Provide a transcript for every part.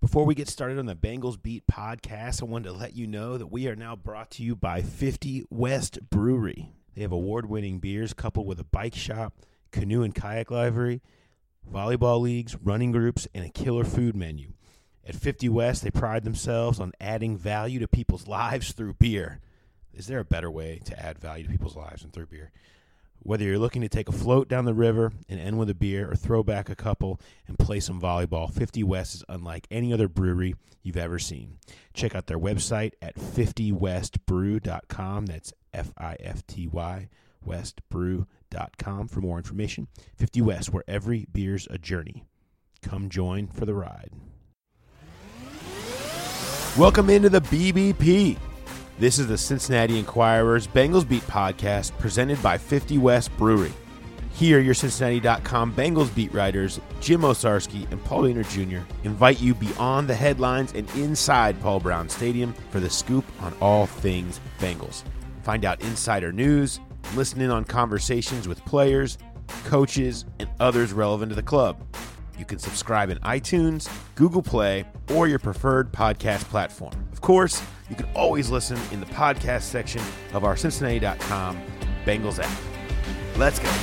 Before we get started on the Bengals Beat podcast, I wanted to let you know that we are now brought to you by 50 West Brewery. They have award-winning beers coupled with a bike shop, canoe and kayak library, volleyball leagues, running groups, and a killer food menu. At 50 West, they pride themselves on adding value to people's lives through beer. Is there a better way to add value to people's lives than through beer? Whether you're looking to take a float down the river and end with a beer or throw back a couple and play some volleyball, 50 West is unlike any other brewery you've ever seen. Check out their website at 50westbrew.com. That's F-I-F-T-Y, westbrew.com for more information. 50 West, where every beer's a journey. Come join for the ride. Welcome into the BBP. This is the Cincinnati Enquirer's Bengals Beat podcast presented by 50 West Brewery. Here, your Cincinnati.com Bengals beat writers Jim Osarski and Paul Dehner Jr. invite you beyond the headlines and inside Paul Brown Stadium for the scoop on all things Bengals. Find out insider news, listen in on conversations with players, coaches, and others relevant to the club. You can subscribe in iTunes, Google Play, or your preferred podcast platform. Of course, you can always listen in the podcast section of our Cincinnati.com Bengals app. Let's go.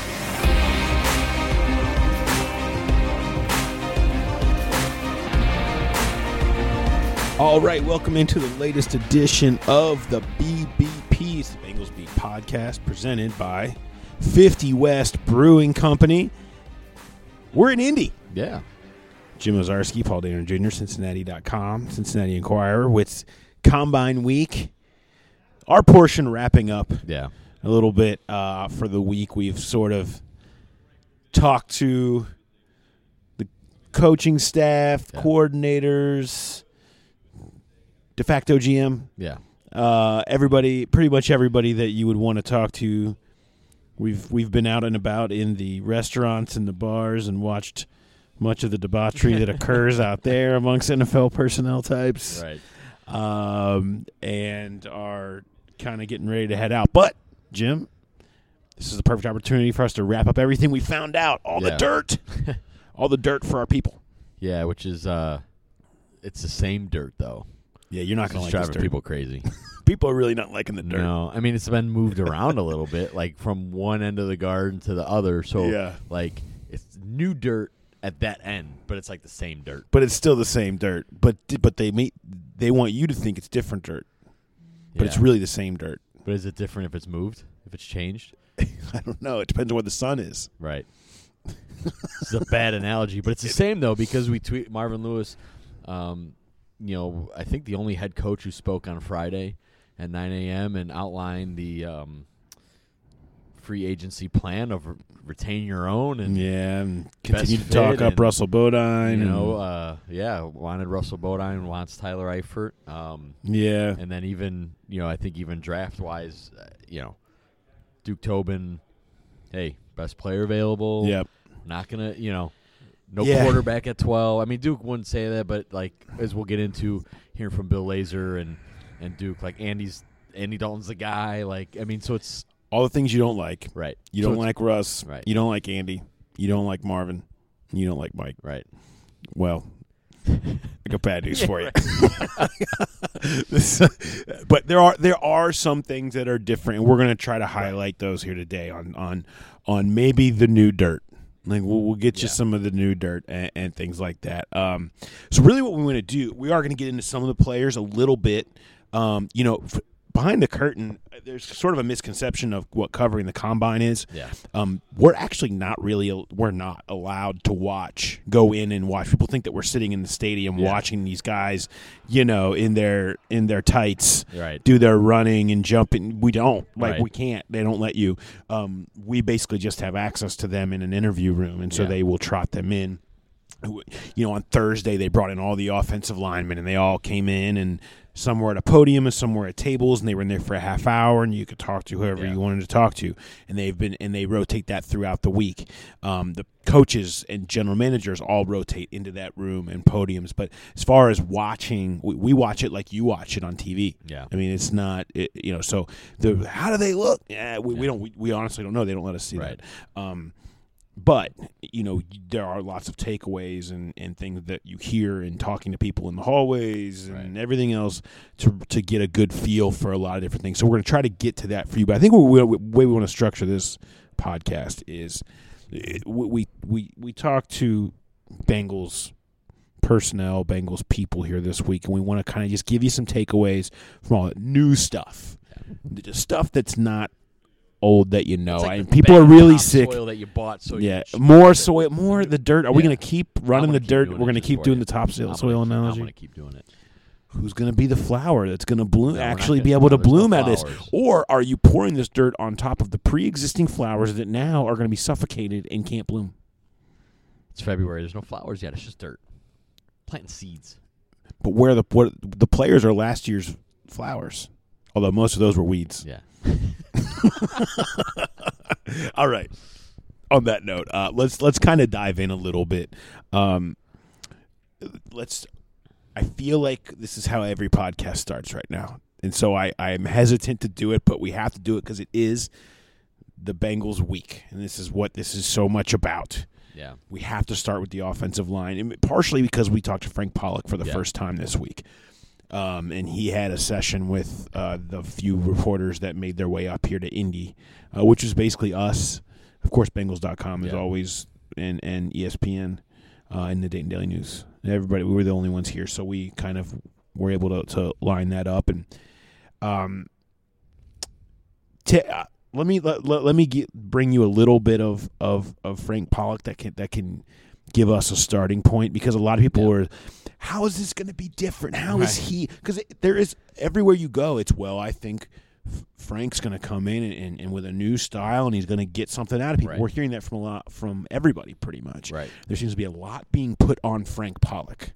All right, welcome into the latest edition of the BBP's the Bengals Beat podcast presented by 50 West Brewing Company. We're in Indy. Yeah. Jim Osarski, Paul Dehner Jr., Cincinnati.com, Cincinnati Enquirer with Combine Week. Our portion wrapping up a little bit for the week. We've sort of talked to the coaching staff, coordinators, de facto GM. Yeah. Everybody, pretty much everybody that you would want to talk to. We've been out and about in the restaurants and the bars and watched much of the debauchery that occurs out there amongst NFL personnel types. Right. And are kind of getting ready to head out. But, Jim, this is the perfect opportunity for us to wrap up everything we found out. All the dirt. All the dirt for our people. Yeah, which is it's the same dirt, though. Yeah, you're not going to like this driving dirt. people crazy. People are really not liking the dirt. No, I mean, it's been moved around a little bit, like from one end of the garden to the other. So, like, it's new dirt at that end, but it's like the same dirt. But it's still the same dirt. But they want you to think it's different dirt. But it's really the same dirt. But is it different if it's moved? If it's changed? I don't know. It depends on what the sun is. Right. It's a bad analogy, but it's the same, though, because we tweet Marvin Lewis, I think the only head coach who spoke on Friday at 9 a.m. and outlined the free agency plan of retain your own and continue to talk up Russell Bodine. Wanted Russell Bodine, wants Tyler Eifert. And then even I think even draft wise, Duke Tobin, hey, best player available. Yep. Not gonna quarterback at 12. I mean, Duke wouldn't say that, but like as we'll get into hearing from Bill Lazor and Duke, like Andy Dalton's the guy. Like, I mean, so it's all the things you don't like. Right. You don't like Russ. Right. You don't like Andy. You don't like Marvin. You don't like Mike. Right. Well, I got bad news for you. But there are some things that are different, and we're going to try to highlight those here today on maybe the new dirt. Like we'll get you some of the new dirt and things like that. So really, what we want to do, we are going to get into some of the players a little bit. Behind the curtain, there's sort of a misconception of what covering the combine is. Yeah. We're actually we're not allowed to go in and watch. People think that we're sitting in the stadium watching these guys, in their tights, do their running and jumping. We don't. We can't. They don't let you. We basically just have access to them in an interview room, and so they will trot them in. On Thursday they brought in all the offensive linemen, and they all came in, and some were at a podium and some were at tables, and they were in there for a half hour, and you could talk to whoever you wanted to talk to, and they rotate that throughout the week. The coaches and general managers all rotate into that room and podiums. But as far as watching, we watch it like you watch it on TV. Yeah, I mean, it's not So how do they look? We don't. We honestly don't know. They don't let us see that. But, there are lots of takeaways and things that you hear in talking to people in the hallways and everything else to get a good feel for a lot of different things. So we're going to try to get to that for you. But I think the way we want to structure this podcast is we talk to Bengals personnel, Bengals people here this week, and we want to kind of just give you some takeaways from all that new stuff. Just stuff that's not old that people are really sick. Soil that you bought, more soil, more the dirt. Are we going to keep running the dirt? We're going to keep doing the topsoil analogy. I'm going to keep doing it. Who's going to be the flower that's going to bloom? Actually, be able to bloom out of this, or are you pouring this dirt on top of the pre-existing flowers that now are going to be suffocated and can't bloom? It's February. There's no flowers yet. It's just dirt. Planting seeds. But where the players are last year's flowers, although most of those were weeds. Yeah. All right. On that note, let's kind of dive in a little bit. I feel like this is how every podcast starts right now, and so I'm hesitant to do it, but we have to do it because it is the Bengals week, and this is what this is so much about. Yeah, we have to start with the offensive line, and partially because we talked to Frank Pollock for the first time this week. And he had a session with the few reporters that made their way up here to Indy, which is basically us. Of course, Bengals.com is always, and ESPN and the Dayton Daily News. And everybody, we were the only ones here, so we kind of were able to line that up. And let me bring you a little bit of Frank Pollock that can give us a starting point, because a lot of people are, how is this going to be different? How is he? Because there is, everywhere you go, it's, I think Frank's going to come in and with a new style, and he's going to get something out of people. Right. We're hearing that from everybody pretty much. Right. There seems to be a lot being put on Frank Pollock.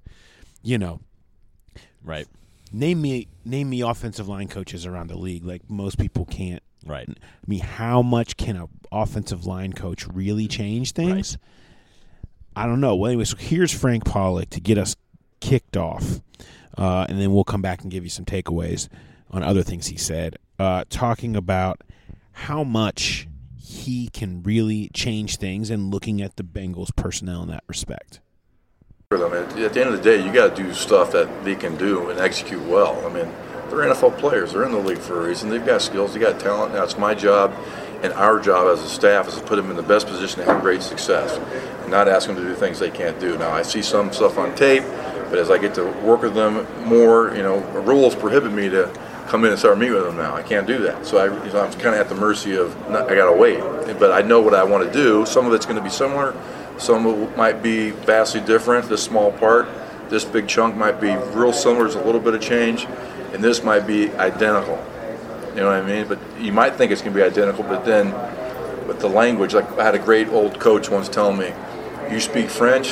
Right. Name me offensive line coaches around the league. Like, most people can't. Right. I mean, how much can an offensive line coach really change things? Right. I don't know. Well, anyway, so here's Frank Pollock to get us kicked off, and then we'll come back and give you some takeaways on other things he said, talking about how much he can really change things and looking at the Bengals personnel in that respect. I mean, at the end of the day, you got to do stuff that they can do and execute well. I mean, they're NFL players. They're in the league for a reason. They've got skills. They got talent. Now it's my job and our job as a staff is to put them in the best position to have great success and not ask them to do things they can't do. Now, I see some stuff on tape, but as I get to work with them more, rules prohibit me to come in and start meeting with them now. I can't do that. So I'm kind of at the mercy of, I got to wait. But I know what I want to do. Some of it's going to be similar. Some of it might be vastly different. This small part, this big chunk might be real similar. There's a little bit of change. And this might be identical. You know what I mean? But you might think it's going to be identical, but then with the language, like I had a great old coach once tell me, you speak French,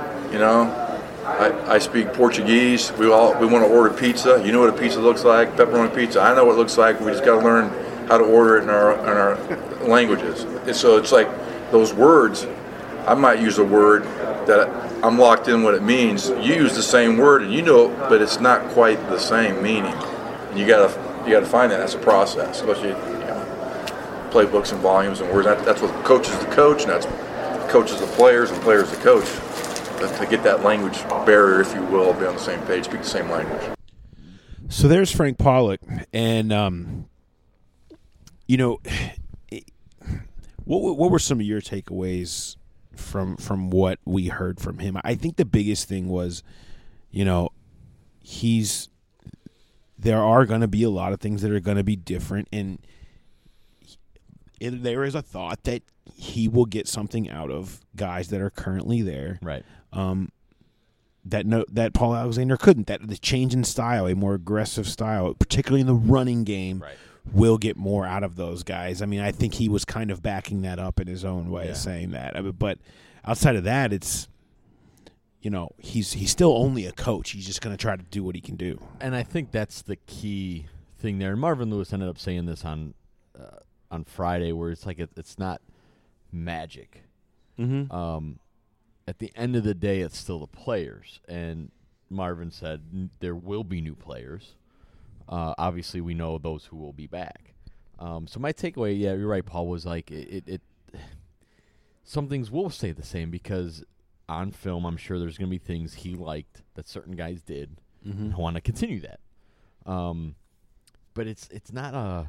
I speak Portuguese. We want to order pizza. You know what a pizza looks like, pepperoni pizza. I know what it looks like. We just got to learn how to order it in our languages. And so it's like those words. I might use a word that I'm locked in what it means. You use the same word, and but it's not quite the same meaning. And you got to find that. That's a process, especially playbooks and volumes and words. That's what coaches the coach, and that's coaches the players, and players the coach. To get that language barrier, if you will, be on the same page, speak the same language. So there's Frank Pollock, and what were some of your takeaways from what we heard from him? I think the biggest thing was, there are going to be a lot of things that are going to be different, and there is a thought that he will get something out of guys that are currently there, right? That Paul Alexander couldn't. That the change in style, a more aggressive style, particularly in the running game, right, will get more out of those guys. I mean, I think he was kind of backing that up in his own way, saying that. But outside of that, it's he's still only a coach. He's just going to try to do what he can do. And I think that's the key thing there. And Marvin Lewis ended up saying this on Friday, where it's like it's not magic. Mm-hmm. At the end of the day, it's still the players. And Marvin said there will be new players. Obviously, we know those who will be back. So my takeaway, you're right, Paul, was like some things will stay the same because on film, I'm sure there's going to be things he liked that certain guys did. Mm-hmm. I want to continue that. But it's not a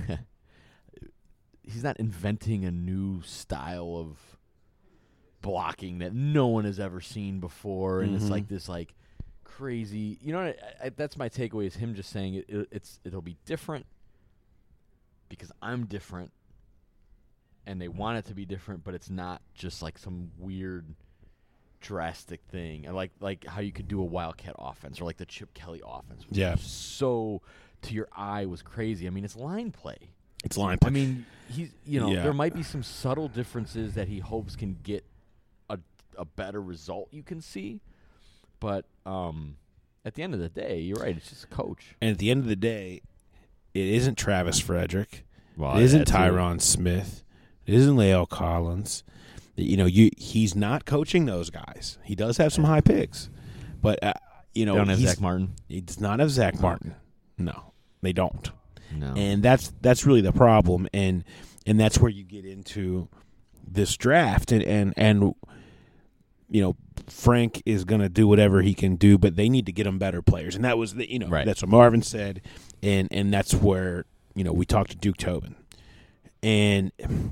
he's not inventing a new style of blocking that no one has ever seen before, and it's like this like crazy. You know, that's my takeaway is him just saying it'll be different because I'm different, and they want it to be different, but it's not just like some weird drastic thing. I like how you could do a Wildcat offense or like the Chip Kelly offense. Yeah. So to your eye was crazy. I mean, it's line play. It's line play. I mean, he's there might be some subtle differences that he hopes can get a better result you can see. But at the end of the day, you're right, it's just a coach. And at the end of the day, it isn't Travis Frederick. Well, it isn't Tyron Smith. It isn't La'el Collins. He's not coaching those guys. He does have some high picks, but they don't have Zach Martin. He does not have Zach Martin. No, they don't. No, and that's really the problem, and that's where you get into this draft, and Frank is going to do whatever he can do, but they need to get him better players, and that was right. That's what Marvin said, and that's where we talked to Duke Tobin, and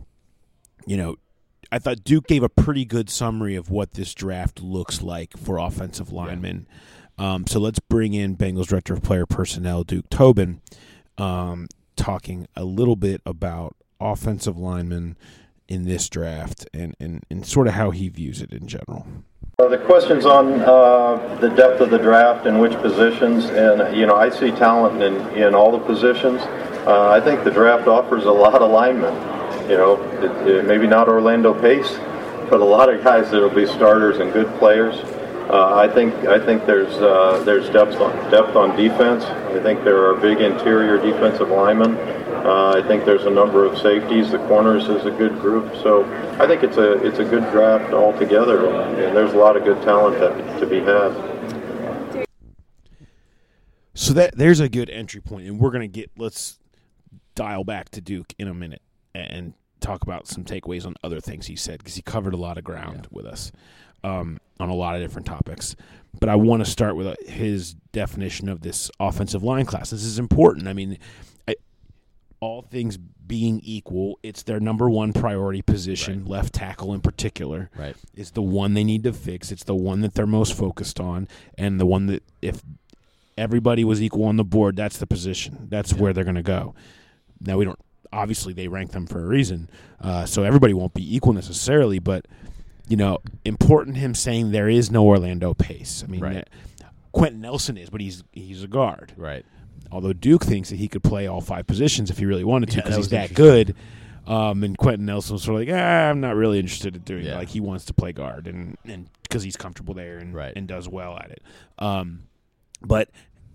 I thought Duke gave a pretty good summary of what this draft looks like for offensive linemen. Yeah. So let's bring in Bengals Director of Player Personnel, Duke Tobin, talking a little bit about offensive linemen in this draft and sort of how he views it in general. The questions on the depth of the draft and which positions, and I see talent in all the positions. I think the draft offers a lot of linemen. Maybe not Orlando Pace, but a lot of guys that will be starters and good players. I think there's depth on defense. I think there are big interior defensive linemen. I think there's a number of safeties. The corners is a good group. So I think it's a good draft altogether, and there's a lot of good talent to be had. So there's a good entry point, and let's dial back to Duke in a minute and talk about some takeaways on other things he said, because he covered a lot of ground with us on a lot of different topics. But I want to start with his definition of this offensive line class. This is important. I mean, all things being equal, it's their number one priority position, right. Left tackle in particular, right. Is the one they need to fix. It's the one that they're most focused on, and the one that if everybody was equal on the board, that's the position. That's where they're going to go. Now, obviously they rank them for a reason, so everybody won't be equal necessarily, but important him saying there is no Orlando Pace. I mean, right. Quentin Nelson is, but he's a guard. Right. Although Duke thinks that he could play all five positions if he really wanted to, because he's that good. And Quentin Nelson was sort of like, I'm not really interested in doing it. Like, he wants to play guard, and because he's comfortable there and does well at it. But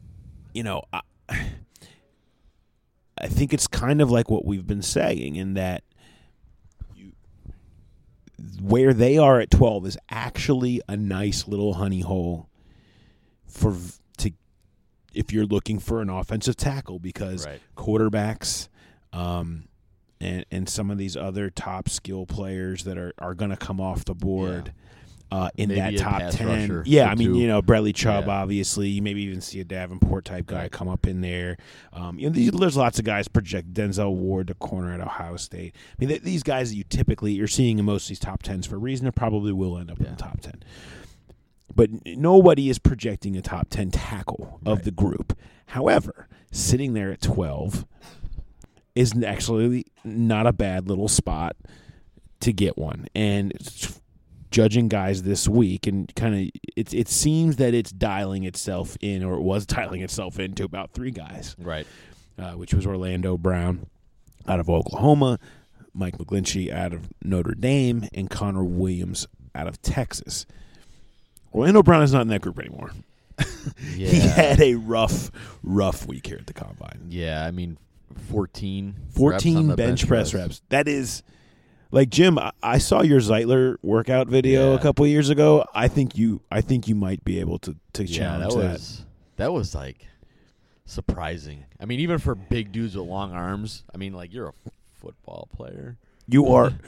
I think it's kind of like what we've been saying, in that where they are at 12 is actually a nice little honey hole if you're looking for an offensive tackle, because quarterbacks and some of these other top skill players that are going to come off the board in maybe that top 10. Yeah, I mean, Bradley Chubb, obviously. You maybe even see a Davenport-type guy come up in there. There's lots of guys project. Denzel Ward, the corner at Ohio State. I mean, these guys that you're seeing in most of these top 10s for a reason, they probably will end up in the top 10. But nobody is projecting a top 10 tackle of the group. However, sitting there at 12 is actually not a bad little spot to get one. And judging guys this week, and kind of it seems that it's dialing itself in, or it was dialing itself into about three guys. Right. Which was Orlando Brown out of Oklahoma, Mike McGlinchey out of Notre Dame, and Connor Williams out of Texas. Orlando Brown is not in that group anymore. He had a rough week here at the Combine. Yeah, I mean, 14 bench press reps. That is, like, Jim, I saw your Zeitler workout video a couple of years ago. I think you might be able to challenge that. That was like surprising. I mean, even for big dudes with long arms. I mean, like, you're a football player. You are.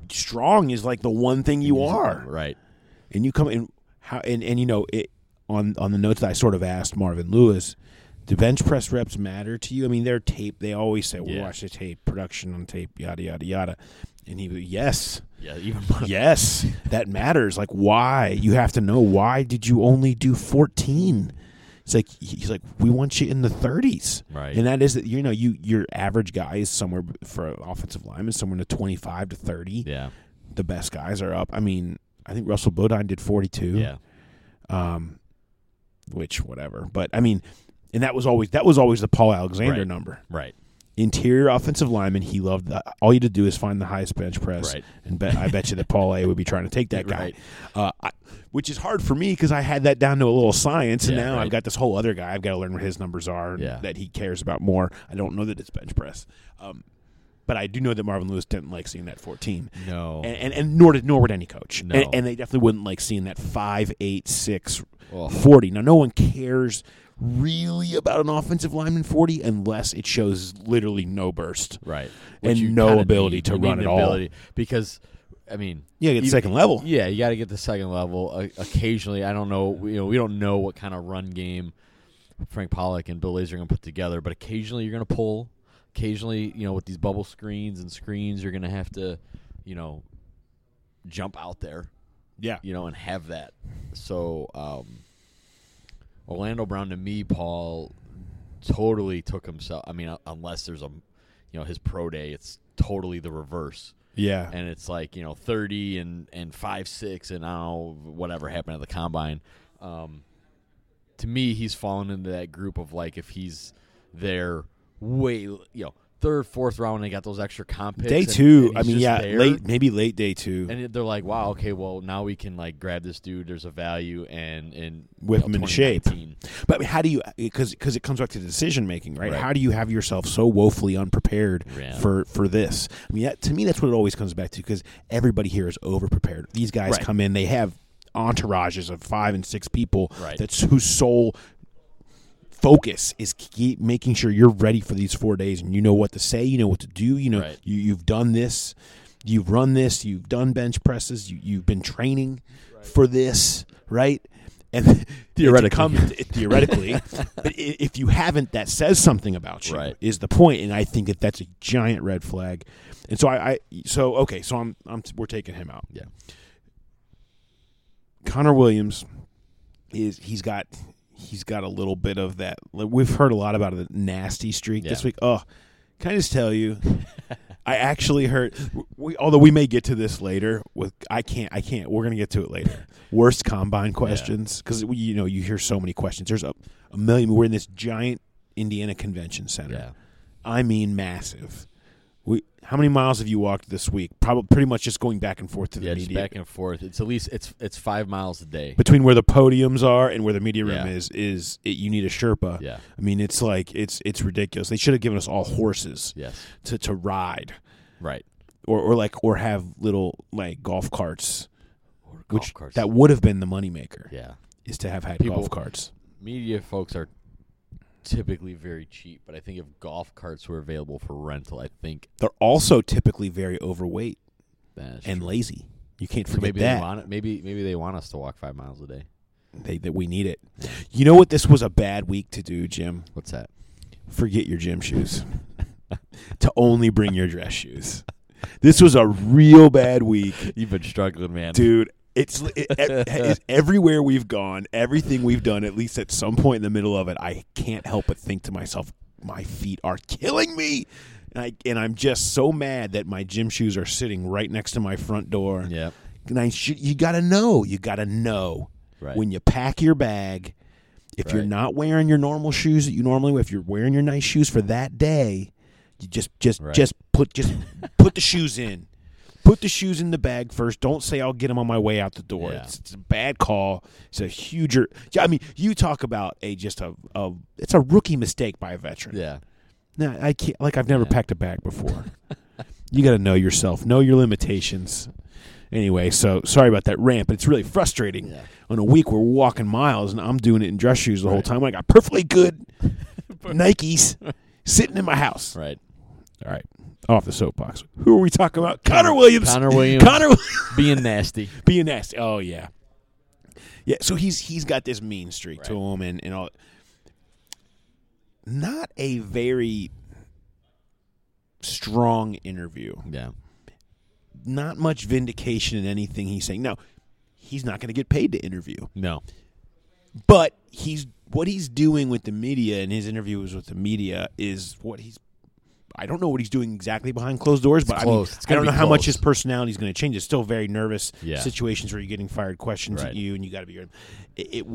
strong is like the one thing you are. Right. And you come in and you know it on the notes that I sort of asked Marvin Lewis, do bench press reps matter to you? I mean, they're tape. They always say, "We watch the tape, production on tape, yada yada yada." And he was, yes, yeah, even yes, that matters. Like, why? You have to know why did you only do 14? It's like he's like, we want you in the 30s, right? And that is that your average guy is somewhere for an offensive lineman somewhere in the 25 to 30. Yeah, the best guys are up. I mean, I think Russell Bodine did 42. Yeah, which whatever, but I mean. And that was always the Paul Alexander number. Right. Interior offensive lineman, he loved that. All you had to do is find the highest bench press. Right. And I bet you that Paul A. would be trying to take that guy. Right. Which is hard for me because I had that down to a little science, and now right. I've got this whole other guy. I've got to learn what his numbers are that he cares about more. I don't know that it's bench press. But I do know that Marvin Lewis didn't like seeing that 14. No. And nor would any coach. No. And they definitely wouldn't like seeing that 5, 8, 6, 40. Now, no one cares really about an offensive lineman 40 unless it shows literally no burst. Right. And no ability to run at all. Because, I mean. Yeah, get the second level. Yeah, you got to get the second level. Occasionally, I don't know. We don't know what kind of run game Frank Pollock and Bill Lazor are going to put together, but occasionally you're going to pull. Occasionally, with these bubble screens and screens, you're going to have to, jump out there. Yeah. And have that. So, Orlando Brown, to me, Paul, totally took himself. I mean, unless there's his pro day, it's totally the reverse. Yeah. And it's like, 30 and 5'6", and I don't know, whatever happened at the combine. To me, he's fallen into that group of, like, if he's there way, third, fourth round when they got those extra comp picks. Day two, and maybe late day two. And they're like, wow, okay, well, now we can, like, grab this dude. There's a value and whip him into shape. But I mean, how do you, because it comes back to decision making, right? How do you have yourself so woefully unprepared for this? I mean, to me, that's what it always comes back to, because everybody here is over-prepared. These guys come in, they have entourages of 5 and 6 people that's whose sole focus is keep making sure you're ready for these 4 days, and you know what to say, you know what to do, you've done this, you've run this, you've done bench presses, you've been training for this, right? And theoretically, but if you haven't, that says something about you. Is the point, and I think that's a giant red flag. And so we're taking him out. Yeah, Connor Williams he's got a little bit of that. We've heard a lot about the nasty streak this week. Oh, can I just tell you, I actually heard, although we may get to this later, I can't. We're going to get to it later. Worst combine questions, because you hear so many questions. There's a million. We're in this giant Indiana Convention Center. Yeah. I mean, massive. How many miles have you walked this week? Probably pretty much just going back and forth to the media. Just back and forth. It's at least it's 5 miles a day between where the podiums are and where the media room is. You need a Sherpa. Yeah. I mean, it's like it's ridiculous. They should have given us all horses. Yes. To ride. Right. Or have little like golf carts. Carts. That would have been the moneymaker. Yeah. Is to have had golf carts. Media folks are typically very cheap, but I think if golf carts were available for rental, I think they're also typically very overweight and true. Lazy. You can't forget maybe that. They want it. Maybe they want us to walk 5 miles a day. That we need it. You know what? This was a bad week to do, Jim. What's that? Forget your gym shoes. To only bring your dress shoes. This was a real bad week. You've been struggling, man, dude. It's everywhere we've gone, everything we've done, at least at some point in the middle of it, I can't help but think to myself, my feet are killing me. And I'm just so mad that my gym shoes are sitting right next to my front door. Yeah. And you got to know. You got to know when you pack your bag, if you're not wearing your normal shoes that you normally wear, if you're wearing your nice shoes for that day, you just put the shoes in. Put the shoes in the bag first. Don't say I'll get them on my way out the door. Yeah. It's a bad call. It's a huger. I mean, you talk about it's a rookie mistake by a veteran. Yeah. No, I can't. Like I've never packed a bag before. You got to know yourself, know your limitations. Anyway, so sorry about that rant, but it's really frustrating. Yeah. On a week where we're walking miles and I'm doing it in dress shoes the whole time. I got perfectly good Nikes sitting in my house. Right. All right. off the soapbox. Who are we talking about? Connor Williams. Connor Williams. Being nasty. Being nasty. Oh, yeah. Yeah, so he's got this mean streak to him and all. Not a very strong interview. Yeah. Not much vindication in anything he's saying. Now, he's not going to get paid to interview. No. But what he's doing with the media and his interviews with the media is what he's – I don't know what he's doing exactly behind closed doors, but I don't know how much his personality is going to change. It's still very nervous situations where you're getting fired questions at you and you got to be –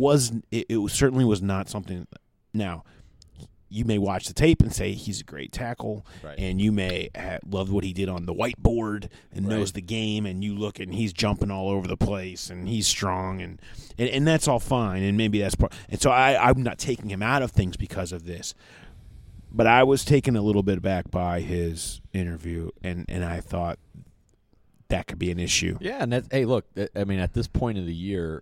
it certainly was not something – now – you may watch the tape and say he's a great tackle, and you may love what he did on the whiteboard and knows the game, and you look and he's jumping all over the place and he's strong, and that's all fine, and maybe that's part. And so I'm not taking him out of things because of this, but I was taken a little bit back by his interview, and I thought that could be an issue. Yeah, and hey, look, I mean, at this point of the year,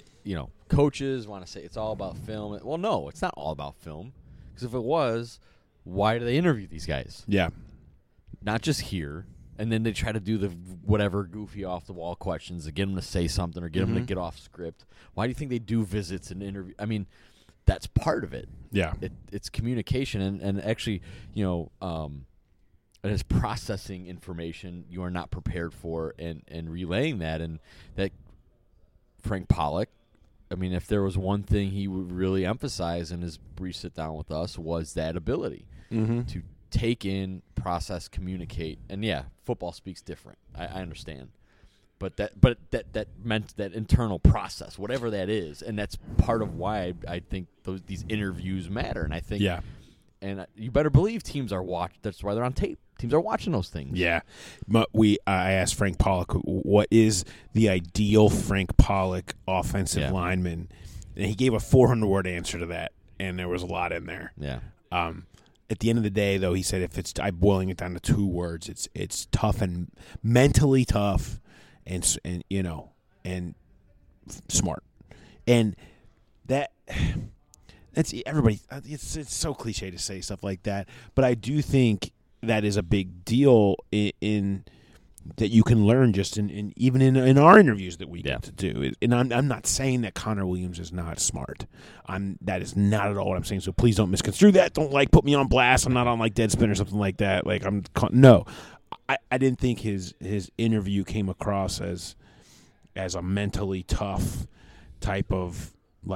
coaches want to say it's all about film. Well, no, it's not all about film. Because if it was, why do they interview these guys? Yeah. Not just here, and then they try to do the whatever goofy off-the-wall questions to get them to say something or get them to get off script. Why do you think they do visits and interview? I mean, that's part of it. Yeah. It's communication, and actually, it is processing information you are not prepared for and relaying that. And that Frank Pollock, I mean, if there was one thing he would really emphasize in his brief sit-down with us was that ability to take in, process, communicate. And, yeah, football speaks different. I understand. But that meant that internal process, whatever that is, and that's part of why I think these interviews matter. And I think and you better believe teams are watching. That's why they're on tape. Teams are watching those things. Yeah. I asked Frank Pollock, what is the ideal Frank Pollock offensive lineman? And he gave a 400-word answer to that, and there was a lot in there. Yeah. At the end of the day, though, he said I'm boiling it down to 2 words. It's tough and mentally tough and smart. And that's everybody. It's so cliche to say stuff like that, but I do think that is a big deal in that you can learn just even in our interviews that we get to do. And I'm not saying that Connor Williams is not smart. That is not at all what I'm saying. So please don't misconstrue that. Don't put me on blast. I'm not on Deadspin or something like that. No. I didn't think his interview came across as a mentally tough type of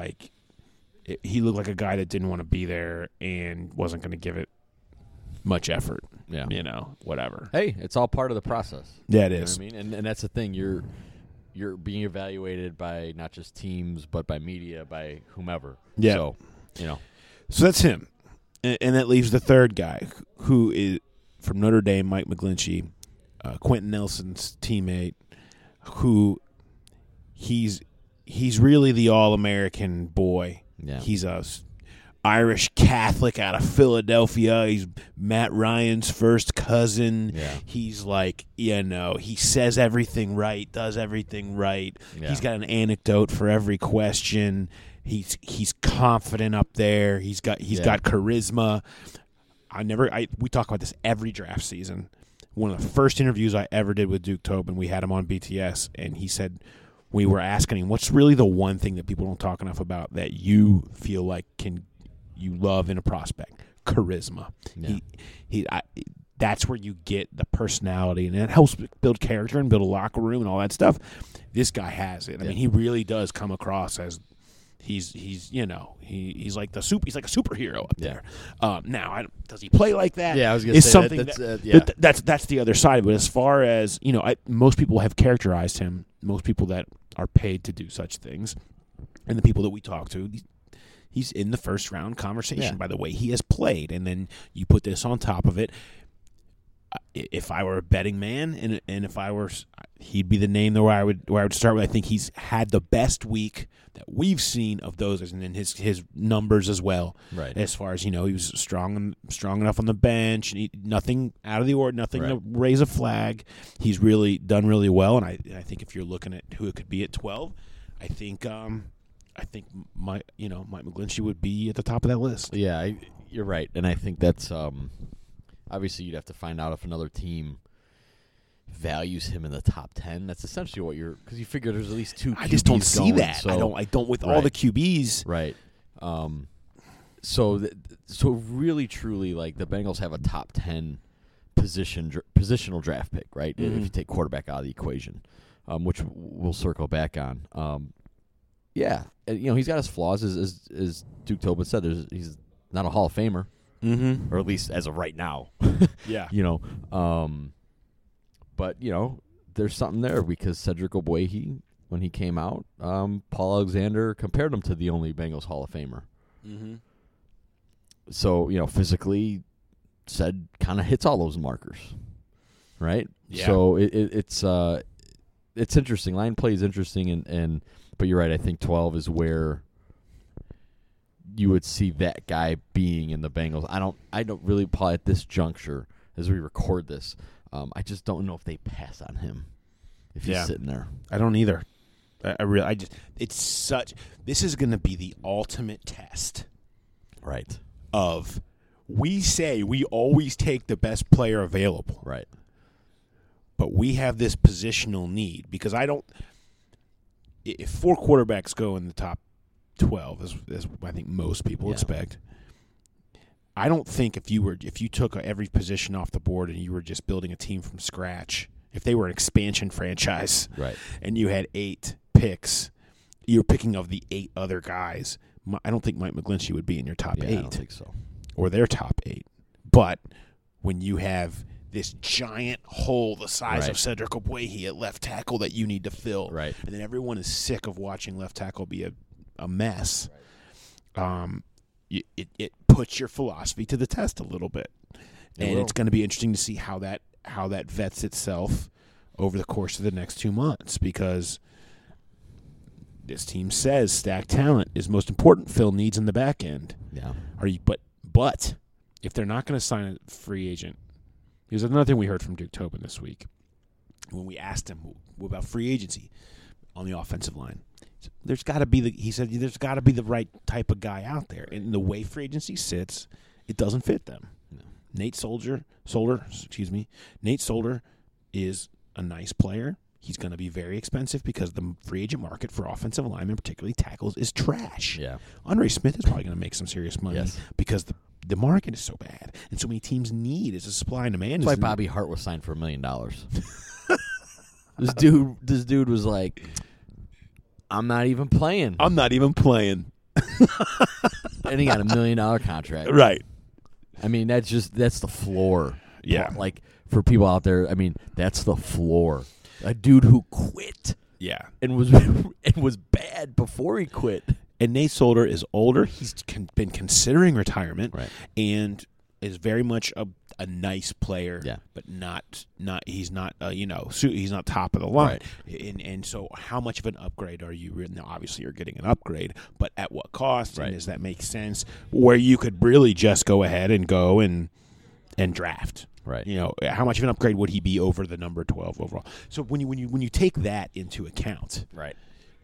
he looked like a guy that didn't want to be there and wasn't going to give it much effort. Yeah. Whatever. Hey, it's all part of the process. Yeah, it is. You know what I mean? And that's the thing. You're being evaluated by not just teams, but by media, by whomever. Yeah. So, So that's him. And that leaves the third guy, who is from Notre Dame, Mike McGlinchey, Quentin Nelson's teammate, who he's really the All-American boy. Yeah. He's a Irish Catholic out of Philadelphia. He's Matt Ryan's first cousin. Yeah. He's he says everything right, does everything right. Yeah. He's got an anecdote for every question. He's confident up there. He's got charisma. We talk about this every draft season. One of the first interviews I ever did with Duke Tobin, we had him on BTS, and he said, we were asking him, what's really the one thing that people don't talk enough about that you feel like you love in a prospect? Charisma. Yeah. That's where you get the personality, and it helps build character and build a locker room and all that stuff. This guy has it. I mean, he really does come across as he's like he's like a superhero up there. Now, does he play like that? Yeah, I was going to say something that's the other side of it. As far as most people have characterized him. Most people that are paid to do such things, and the people that we talk to, he's in the first round conversation by the way he has played. And then you put this on top of it. If I were a betting man, and if I were, he'd be the name where I would start with. I think he's had the best week that we've seen of those, and then his numbers as well. Right. As far as he was strong enough on the bench, and nothing out of the ordinary, nothing to raise a flag. He's really done really well, and I think if you're looking at who it could be at 12, I think Mike McGlinchey would be at the top of that list. Yeah, you're right, and I think that's Obviously, you'd have to find out if another team values him in the top 10. That's essentially what you're, because you figure there's at least 2 QBs I just don't see going, that. So, I don't with all the QBs. Right. So really, truly, like the Bengals have a top 10 positional draft pick, right? Mm-hmm. If you take quarterback out of the equation, which we'll circle back on. Yeah, and, he's got his flaws, as Duke Tobin said. He's not a Hall of Famer, or at least as of right now. Yeah. But there's something there because Cedric Ogbuehi, when he came out, Paul Alexander compared him to the only Bengals Hall of Famer. Mm-hmm. So but said kind of hits all those markers, right? Yeah. So it's interesting. Line play is interesting, but you're right. I think 12 is where you would see that guy being in the Bengals. I don't really, Paul, at this juncture as we record this. I just don't know if they pass on him if he's sitting there. I don't either. This is going to be the ultimate test, right? Of we say we always take the best player available, right? But we have this positional need because if 4 quarterbacks go in the top 12, as I think most people expect, I don't think if you took every position off the board and you were just building a team from scratch, if they were an expansion franchise, right, and you had 8 picks, you're picking of the 8 other guys. I don't think Mike McGlinchey would be in your top 8. I don't think so. Or their top 8. But when you have this giant hole the size of Cedric Ogbuehi at left tackle that you need to fill, right, and then everyone is sick of watching left tackle be a mess, it puts your philosophy to the test a little bit. It's going to be interesting to see how that vets itself over the course of the next 2 months because this team says stacked talent is most important. Fill needs in the back end. Yeah. But if they're not going to sign a free agent, here's another thing we heard from Duke Tobin this week when we asked him about free agency on the offensive line. There's got to be the right type of guy out there, and the way free agency sits, it doesn't fit them. No. Nate Solder is a nice player. He's going to be very expensive because the free agent market for offensive linemen, particularly tackles, is trash. Yeah. Andre Smith is probably going to make some serious money because the market is so bad and so many teams need is a supply and demand. That's why Bobby Hart was signed for $1 million. This dude was like, I'm not even playing. And he got $1 million contract. Right. I mean, that's the floor. Yeah. Like, for people out there, I mean, that's the floor. A dude who quit. Yeah. And was bad before he quit. And Nate Solder is older. He's been considering retirement. Right. And is very much a nice player. Yeah. But he's not he's not top of the line. Right. And so how much of an upgrade are you? Now, obviously you're getting an upgrade, but at what cost? Right. And does that make sense? Where you could really just go ahead and go and draft. Right. How much of an upgrade would he be over the number 12 overall? So when you take that into account, right,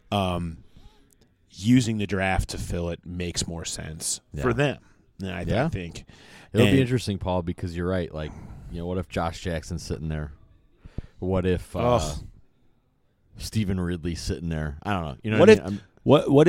using the draft to fill it makes more sense for them. I think it'll be interesting, Paul, because you're right. Like, what if Josh Jackson's sitting there? What if Stephen Ridley's sitting there? I don't know. You know what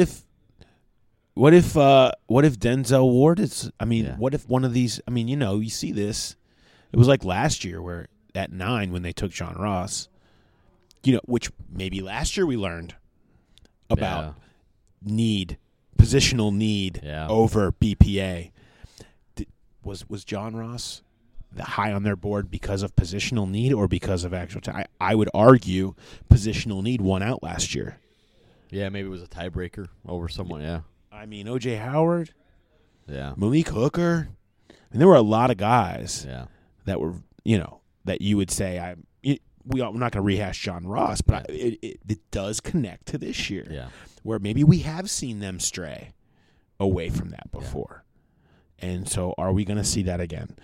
if Denzel Ward is? I mean, what if one of these? I mean, you see this. It was like last year where at 9 when they took John Ross, which maybe last year we learned about positional need over BPA. Was John Ross high on their board because of positional need or because of actual time? I would argue positional need won out last year. Yeah, maybe it was a tiebreaker over someone, yeah. I mean, O.J. Howard, Malik Hooker. And there were a lot of guys that were, that you would say, we're not going to rehash John Ross, but it does connect to this year, where maybe we have seen them stray away from that before, and so are we going to see that again?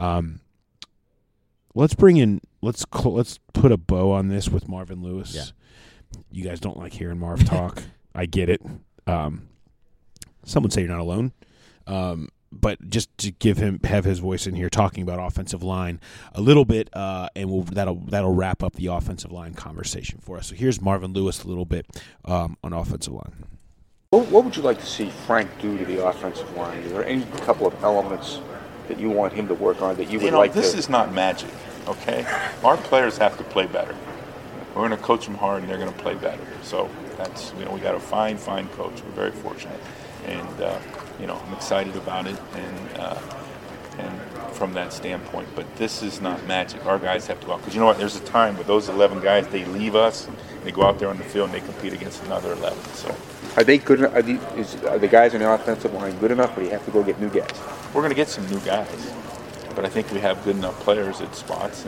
Let's put a bow on this with Marvin Lewis. Yeah. You guys don't like hearing Marv talk. I get it. Some would say you're not alone. but just to have his voice in here talking about offensive line a little bit, and that'll wrap up the offensive line conversation for us. So here's Marvin Lewis a little bit on offensive line. What would you like to see Frank do to the offensive line? Is there any couple of elements that you want him to work on that you would like to? This is not magic, okay? Our players have to play better. We're going to coach them hard, and they're going to play better. So that's, we got a fine coach. We're very fortunate. And, I'm excited about it and from that standpoint. But this is not magic. Our guys have to go out. Because you know what? There's a time where those 11 guys, they leave us, and they go out there on the field, and they compete against another 11. So are they good? Are the guys on the offensive line good enough, or do you have to go get new guys? We're going to get some new guys. But I think we have good enough players at spots,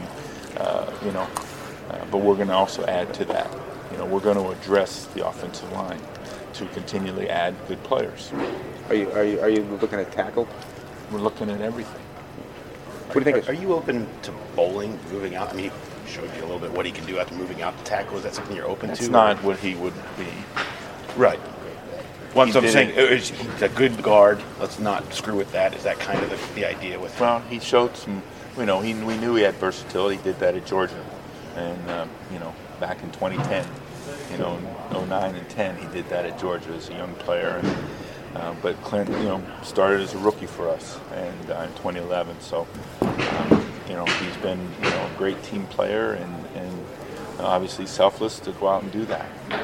but we're going to also add to that. We're going to address the offensive line to continually add good players. Are you looking at tackle? We're looking at everything. What do you think? Are you open to Bowling moving out? I mean, he showed you a little bit what he can do after moving out to tackle. Is that something you're open to? It's not what he would be. Right. Well, I'm saying he's a good guard. Let's not screw with that. Is that kind of the idea with him? Well, he showed some. We knew he had versatility. He did that at Georgia, and back in 2010. 09 and 10, he did that at Georgia as a young player. But Clint, started as a rookie for us and in 2011. So, he's been, a great team player and obviously selfless to go out and do that.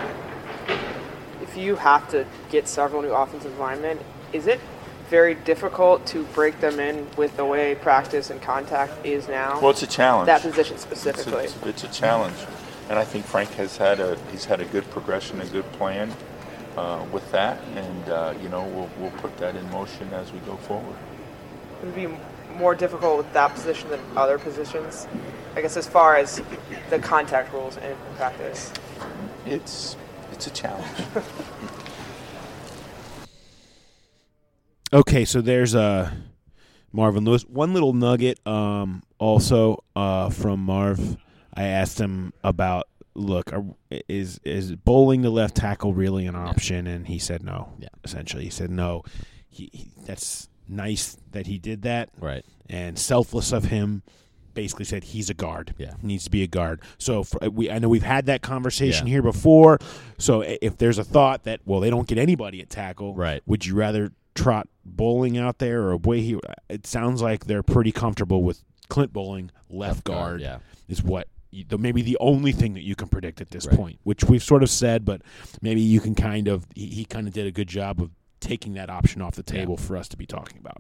If you have to get several new offensive linemen, is it very difficult to break them in with the way practice and contact is now? Well, it's a challenge. That position specifically. It's a challenge. And I think Frank has had a good progression, a good plan with that, and we'll put that in motion as we go forward. It would be more difficult with that position than other positions, I guess, as far as the contact rules in practice. It's a challenge. Okay, so there's Marvin Lewis. One little nugget also from Marv. I asked him about, is Bowling the left tackle really an option? And he said no. Yeah. Essentially, he said no. He that's nice that he did that. Right. And selfless of him. Basically said he's a guard. Yeah. He needs to be a guard. So I know we've had that conversation here before. So if there's a thought that, they don't get anybody at tackle, right? Would you rather trot Bowling out there or Boyhe? It sounds like they're pretty comfortable with Clint Bowling, left guard. Yeah. Is what maybe the only thing that you can predict at this point, which we've sort of said, but maybe you can he kind of did a good job of taking that option off the table for us to be talking about.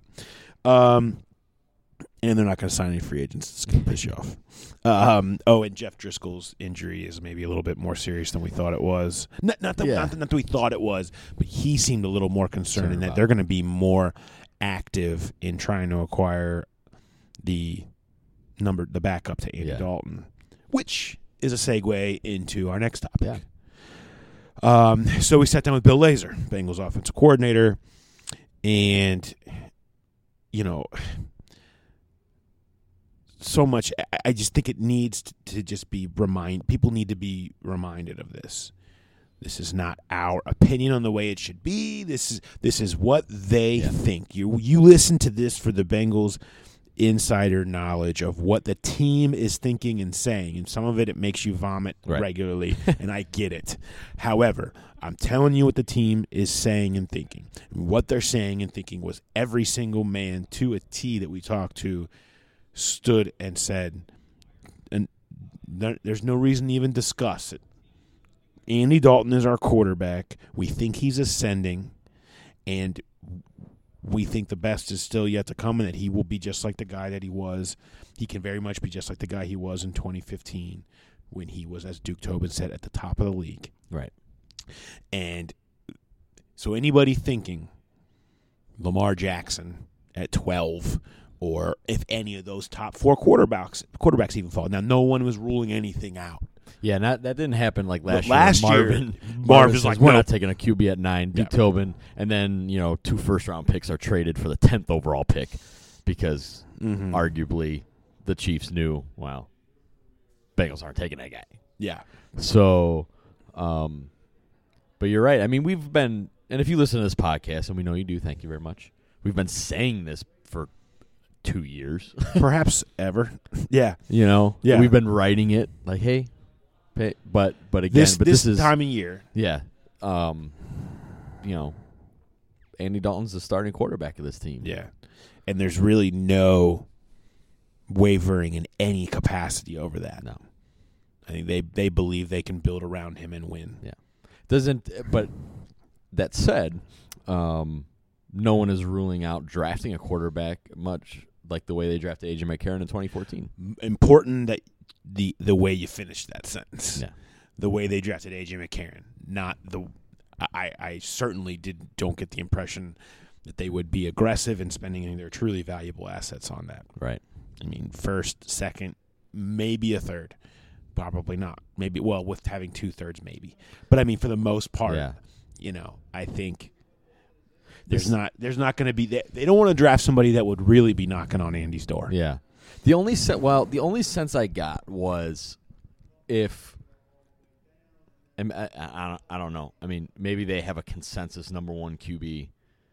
And they're not going to sign any free agents. It's going to piss you off. And Jeff Driscoll's injury is maybe a little bit more serious than we thought it was. Not that we thought it was, but he seemed a little more concerned in that they're going to be more active in trying to acquire the backup to Andy Dalton, which is a segue into our next topic. Yeah. So we sat down with Bill Lazor, Bengals offensive coordinator, and so much. I just think it needs to just be people need to be reminded of this. This is not our opinion on the way it should be. This is what they think. You listen to this for the Bengals insider knowledge of what the team is thinking and saying, and some of it makes you vomit regularly, and I get it. However, I'm telling you what the team is saying and thinking. And what they're saying and thinking was every single man to a T that we talked to stood and said, and there's no reason to even discuss it. Andy Dalton is our quarterback. We think he's ascending, and we think the best is still yet to come, and that he will be just like the guy that he was. He can very much be just like the guy he was in 2015 when he was, as Duke Tobin said, at the top of the league. Right. And so anybody thinking Lamar Jackson at 12, or if any of those top four quarterbacks even fall. Now, no one was ruling anything out. Yeah, that didn't happen like last year. Marvin was like, we're not taking a QB at 9, Duke Tobin, and then 2 first-round picks are traded for the 10th overall pick because arguably the Chiefs knew, Bengals aren't taking that guy. Yeah. So, but you're right. I mean, we've been, and if you listen to this podcast, and we know you do, thank you very much. We've been saying this for 2 years. Perhaps ever. Yeah. Yeah. We've been writing it like, hey, but again, this is time of year. Yeah. Andy Dalton's the starting quarterback of this team. Yeah. And there's really no wavering in any capacity over that. No. I think they believe they can build around him and win. Yeah. But that said, no one is ruling out drafting a quarterback much like the way they drafted A.J. McCarron in 2014. Important that the way you finished that sentence. Yeah. The way they drafted A.J. McCarron, not the. I certainly don't get the impression that they would be aggressive in spending any of their truly valuable assets on that. Right. I mean, first, second, maybe a third. Probably not. Maybe, well, with having 2/3, maybe. But I mean, for the most part, I think there's not going to be. They don't want to draft somebody that would really be knocking on Andy's door. Yeah. The only sense I got was if. I don't know. I mean, maybe they have a consensus number one QB.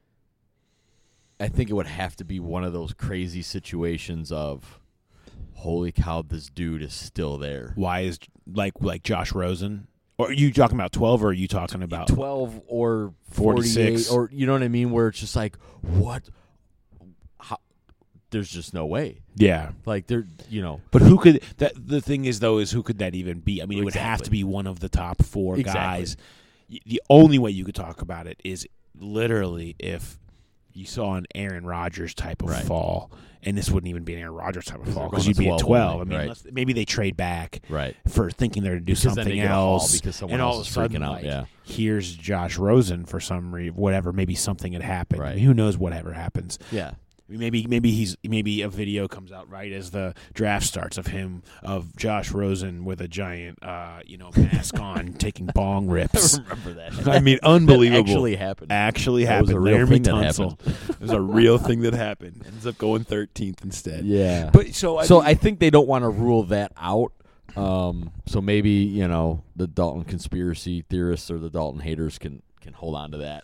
I think it would have to be one of those crazy situations of, holy cow, this dude is still there. Why is like Josh Rosen? Or are you talking about 12 or are you talking about 12 or 46 or you know what I mean? Where it's just like, what? How? There's just no way. Yeah. Like there, But who could that? The thing is, though, is who could that even be? I mean, it would have to be one of the top 4 guys. The only way you could talk about it is literally if you saw an Aaron Rodgers type of fall, and this wouldn't even be an Aaron Rodgers type of fall because you'd be at 12. Only, I mean, maybe they trade back right for thinking they're to do something else, because someone and all else of a sudden, freaking out. Here's Josh Rosen for some reason, whatever. Maybe something had happened. Right. I mean, who knows whatever happens? Yeah. Maybe a video comes out right as the draft starts of Josh Rosen with a giant mask on taking bong rips. I remember that. I mean, unbelievable. That actually That happened. was a real Laramie thing that happened. It was a real thing that happened. Ends up going 13th instead. Yeah. But I think they don't want to rule that out. So maybe the Dalton conspiracy theorists or the Dalton haters can hold on to that.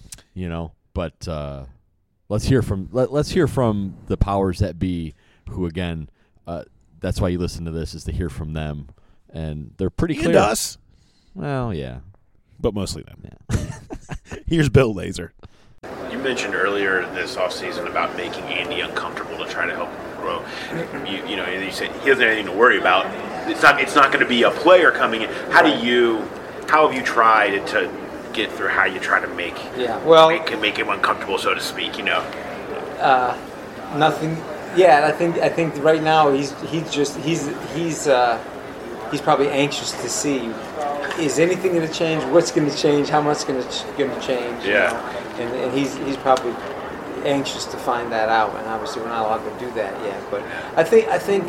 But. Let's hear from the powers that be, who again, that's why you listen to this, is to hear from them, and they're pretty clear. And us. Well, yeah, but mostly them. Yeah. Here's Bill Lazor. You mentioned earlier this offseason about making Andy uncomfortable to try to help him grow. You said he doesn't have anything to worry about. It's not going to be a player coming in. How have you tried to get through how you try to make him uncomfortable, so to speak? Nothing. Yeah, I think right now he's probably anxious to see, is anything going to change? What's going to change? How much is going to change? Yeah. And he's probably anxious to find that out. And obviously we're not allowed to do that yet. But I think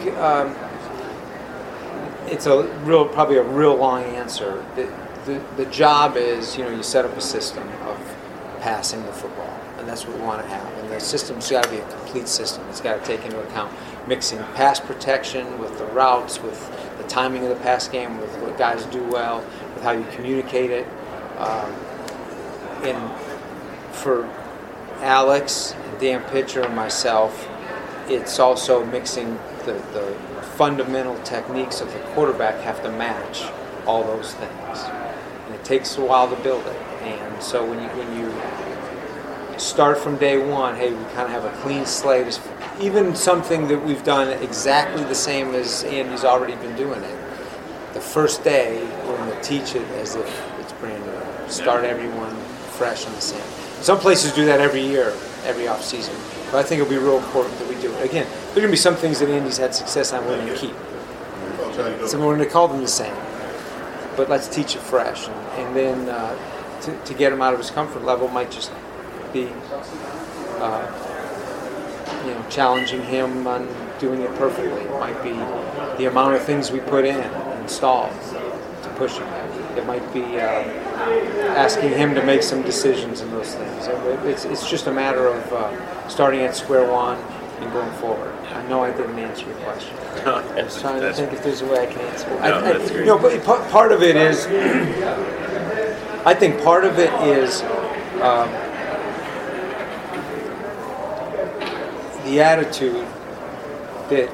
it's probably a real long answer. The job is, you set up a system of passing the football, and that's what we want to have. And the system's got to be a complete system. It's got to take into account mixing pass protection with the routes, with the timing of the pass game, with what guys do well, with how you communicate it. And for Alex, Dan Pitcher, and myself, it's also mixing the fundamental techniques of the quarterback have to match all those things. And it takes a while to build it. And so when you start from day one, hey, we kind of have a clean slate. Even something that we've done exactly the same as Andy's already been doing it. The first day, we're going to teach it as if it's brand new. Start everyone fresh and the same. Some places do that every year, every off season. But I think it'll be real important that we do it. Again, there are going to be some things that Andy's had success on we're going to keep. So we're going to call them the same. But let's teach it fresh. And then to get him out of his comfort level might just be challenging him on doing it perfectly. It might be the amount of things we put in and install to push him. It might be asking him to make some decisions and those things. It's just a matter of starting at square one and going forward. I know I didn't answer your question. I was trying to think if there's a way I can answer it. That's great. But part of it is, I think part of it is the attitude that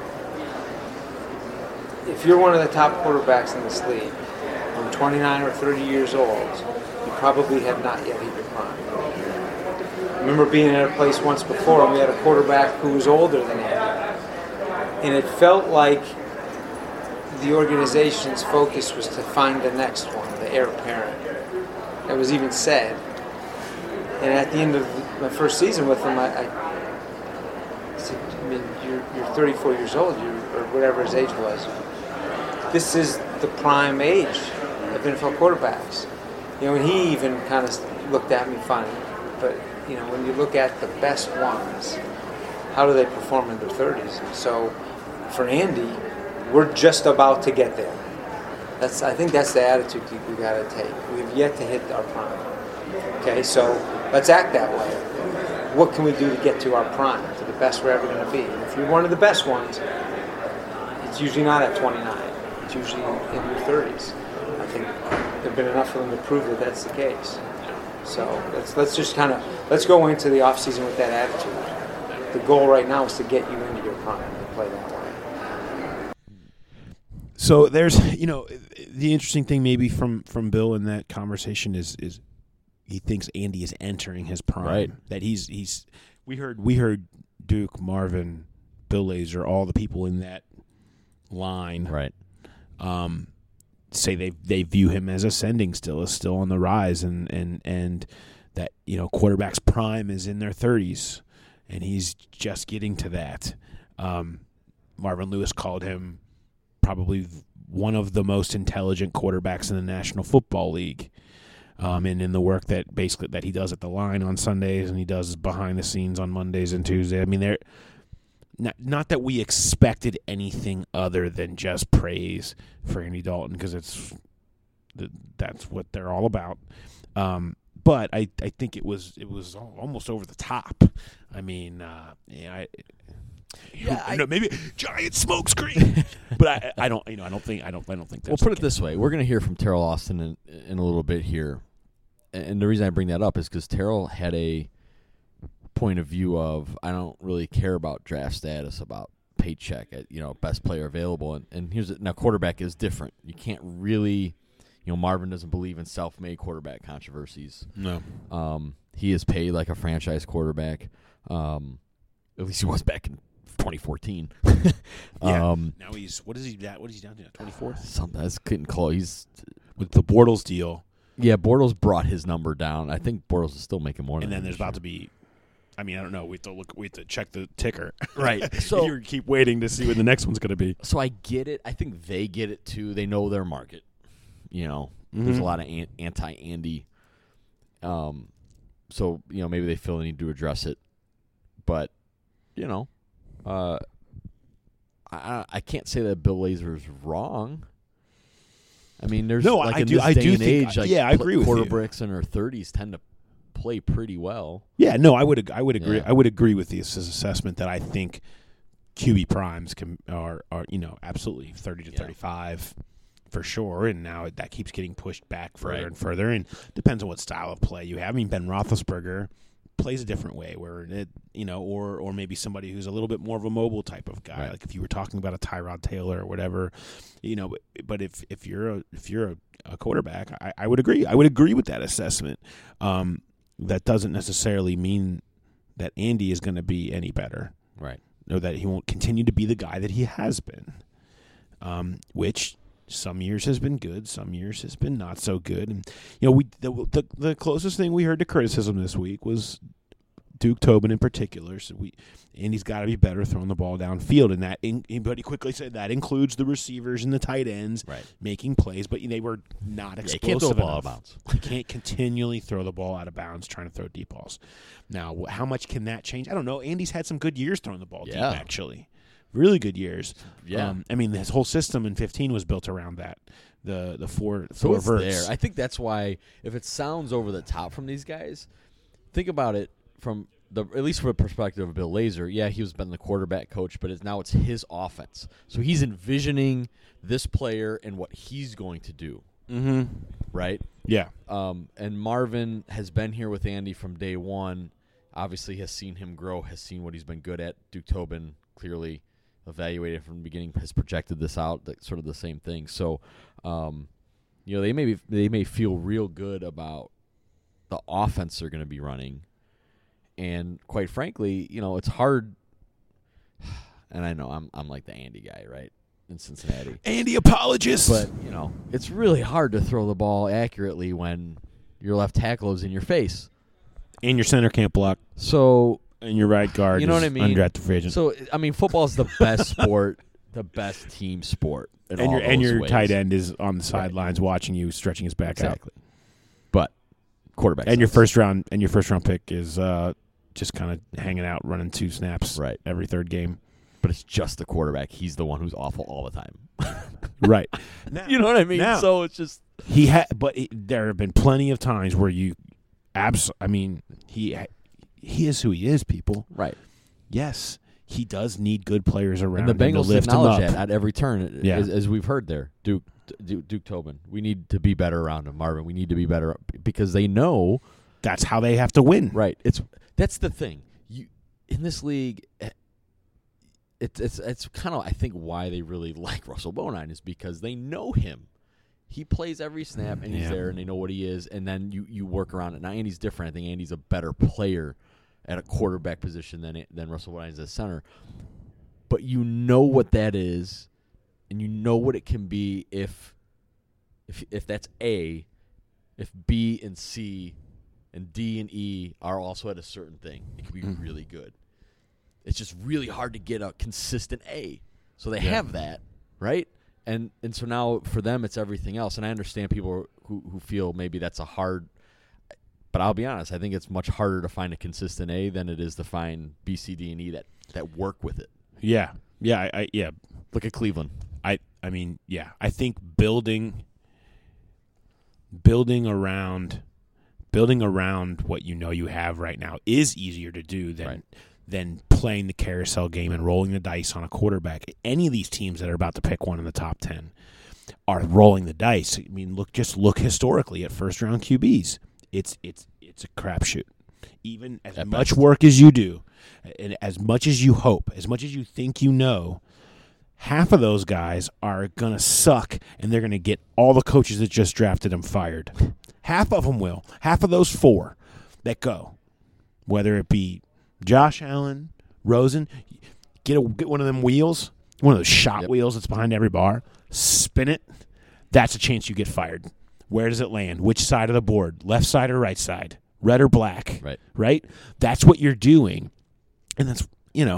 if you're one of the top quarterbacks in this league, from 29 or 30 years old, you probably have not yet hit your prime. I remember being at a place once before, and we had a quarterback who was older than Andy, and it felt like the organization's focus was to find the next one, the heir apparent. That was even said. And at the end of my first season with him, I said, I mean, you're 34 years old, or whatever his age was. This is the prime age of NFL quarterbacks. You know, and he even kind of looked at me funny. But, you know, when you look at the best ones, how do they perform in their 30s? And so for Andy, we're just about to get there. I think that's the attitude we got to take. We've yet to hit our prime. Okay, so let's act that way. What can we do to get to our prime, to the best we're ever going to be? And if you're one of the best ones, it's usually not at 29. It's usually in your 30s. I think there've been enough of them to prove that that's the case. So let's just let's go into the off season with that attitude. The goal right now is to get you into your prime and play that way. So there's, the interesting thing maybe from Bill in that conversation is he thinks Andy is entering his prime. Right. That we heard Duke, Marvin, Bill Lazor, all the people in that line. Right. Say they view him as ascending still, is still on the rise, and that quarterback's prime is in their 30s, and he's just getting to that. Marvin Lewis called him probably one of the most intelligent quarterbacks in the National Football League, and in the work that he does at the line on Sundays and he does behind the scenes on Mondays and Tuesdays. I mean, they're not that we expected anything other than just praise for Andy Dalton, because that's what they're all about. But I think it was almost over the top. I mean, maybe giant smoke screen, but I don't think that's. Well, put it this way: we're going to hear from Terrell Austin in a little bit here, and the reason I bring that up is because Terrell had a point of view of, I don't really care about draft status, about paycheck, best player available, and now quarterback is different. You can't really, Marvin doesn't believe in self-made quarterback controversies. No, he is paid like a franchise quarterback. At least he was back in 2014. Now he's what is he down to? 24th? Something that's getting close. He's with the Bortles deal. Yeah, Bortles brought his number down. I think Bortles is still making more. And then there's about to be. I mean, I don't know. We have to check the ticker. Right. So you keep waiting to see what the next one's going to be. So I get it. I think they get it too. They know their market. There's a lot of anti-Andy. So maybe they feel they need to address it, but I can't say that Bill Lazor is wrong. I mean, there's I do think age, I agree with you. Quarterbacks in their 30s tend to play pretty well. Yeah, no, I would agree. Yeah. I would agree with this assessment that I think QB primes are absolutely 30 to 35 for sure, and now that keeps getting pushed back further and further, and depends on what style of play you have. I mean, Ben Roethlisberger plays a different way, where it, or maybe somebody who's a little bit more of a mobile type of guy, like if you were talking about a Tyrod Taylor or whatever, But if you're a quarterback, I would agree. I would agree with that assessment. That doesn't necessarily mean that Andy is going to be any better, right? Or that he won't continue to be the guy that he has been, which some years has been good, some years has been not so good. And the closest thing we heard to criticism this week was Duke Tobin in particular. So Andy's got to be better throwing the ball downfield, and but he quickly said that includes the receivers and the tight ends making plays, but they were not explosive. You can't throw the ball out of bounds. You can't continually throw the ball out of bounds trying to throw deep balls. Now, how much can that change? I don't know. Andy's had some good years throwing the ball deep, actually. Really good years. Yeah. I mean, his whole system in 15 was built around that. The four it's verts. There. I think that's why, if it sounds over the top from these guys, think about it from at least from the perspective of Bill Lazor. Yeah, he's been the quarterback coach, but now it's his offense. So he's envisioning this player and what he's going to do. Mm-hmm. Right? Yeah. And Marvin has been here with Andy from day one. obviously has seen him grow, has seen what he's been good at. Duke Tobin clearly evaluated from the beginning, has projected this out, sort of the same thing. So, they may feel real good about the offense they're going to be running, and quite frankly, it's hard. And I know I'm like the Andy guy, right, in Cincinnati. Andy apologist. But, it's really hard to throw the ball accurately when your left tackle is in your face. And your center can't block. So, and your right guard you know is what I mean? undrafted free agent. So, football is the best sport, the best team sport. And your ways. tight end is on the sidelines watching you, stretching his back out. But quarterback. And your first round pick is just kind of hanging out, running 2 snaps every third game. But it's just the quarterback. He's the one who's awful all the time. Right. Now, you know what I mean? Now, so it's just there have been plenty of times where he is who he is, people. Right. Yes, he does need good players around and the him to Bengals lift him acknowledge up. that at every turn, as we've heard there. Duke Tobin. We need to be better around him. Marvin, we need to be better because they know that's how they have to win. Right. That's the thing. In this league, it's kind of, I think, why they really like Russell Bonine is because they know him. He plays every snap, and he's there, and they know what he is, and then you work around it. Now, Andy's different. I think Andy's a better player at a quarterback position than Russell Bonine is at center. But you know what that is, and you know what it can be if that's A, if B and C and D and E are also at a certain thing. It can be really good. It's just really hard to get a consistent A. So they have that, right? And so now for them it's everything else. And I understand people who feel maybe that's a hard, but I'll be honest, I think it's much harder to find a consistent A than it is to find B, C, D, and E that work with it. Yeah. Yeah. Look at Cleveland. I think building around what you have right now is easier to do than playing the carousel game and rolling the dice on a quarterback. Any of these teams that are about to pick one in the top 10 are rolling the dice. I mean, look historically at first round QBs. It's a crapshoot. Even as much work as you do, and as much as you hope, as much as you think half of those guys are going to suck, and they're going to get all the coaches that just drafted them fired. Half of them will. Half of those 4 that go, whether it be Josh Allen, Rosen, get one of them wheels, one of those shot wheels that's behind every bar, spin it. That's a chance you get fired. Where does it land? Which side of the board? Left side or right side? Red or black? Right? That's what you're doing. And that's,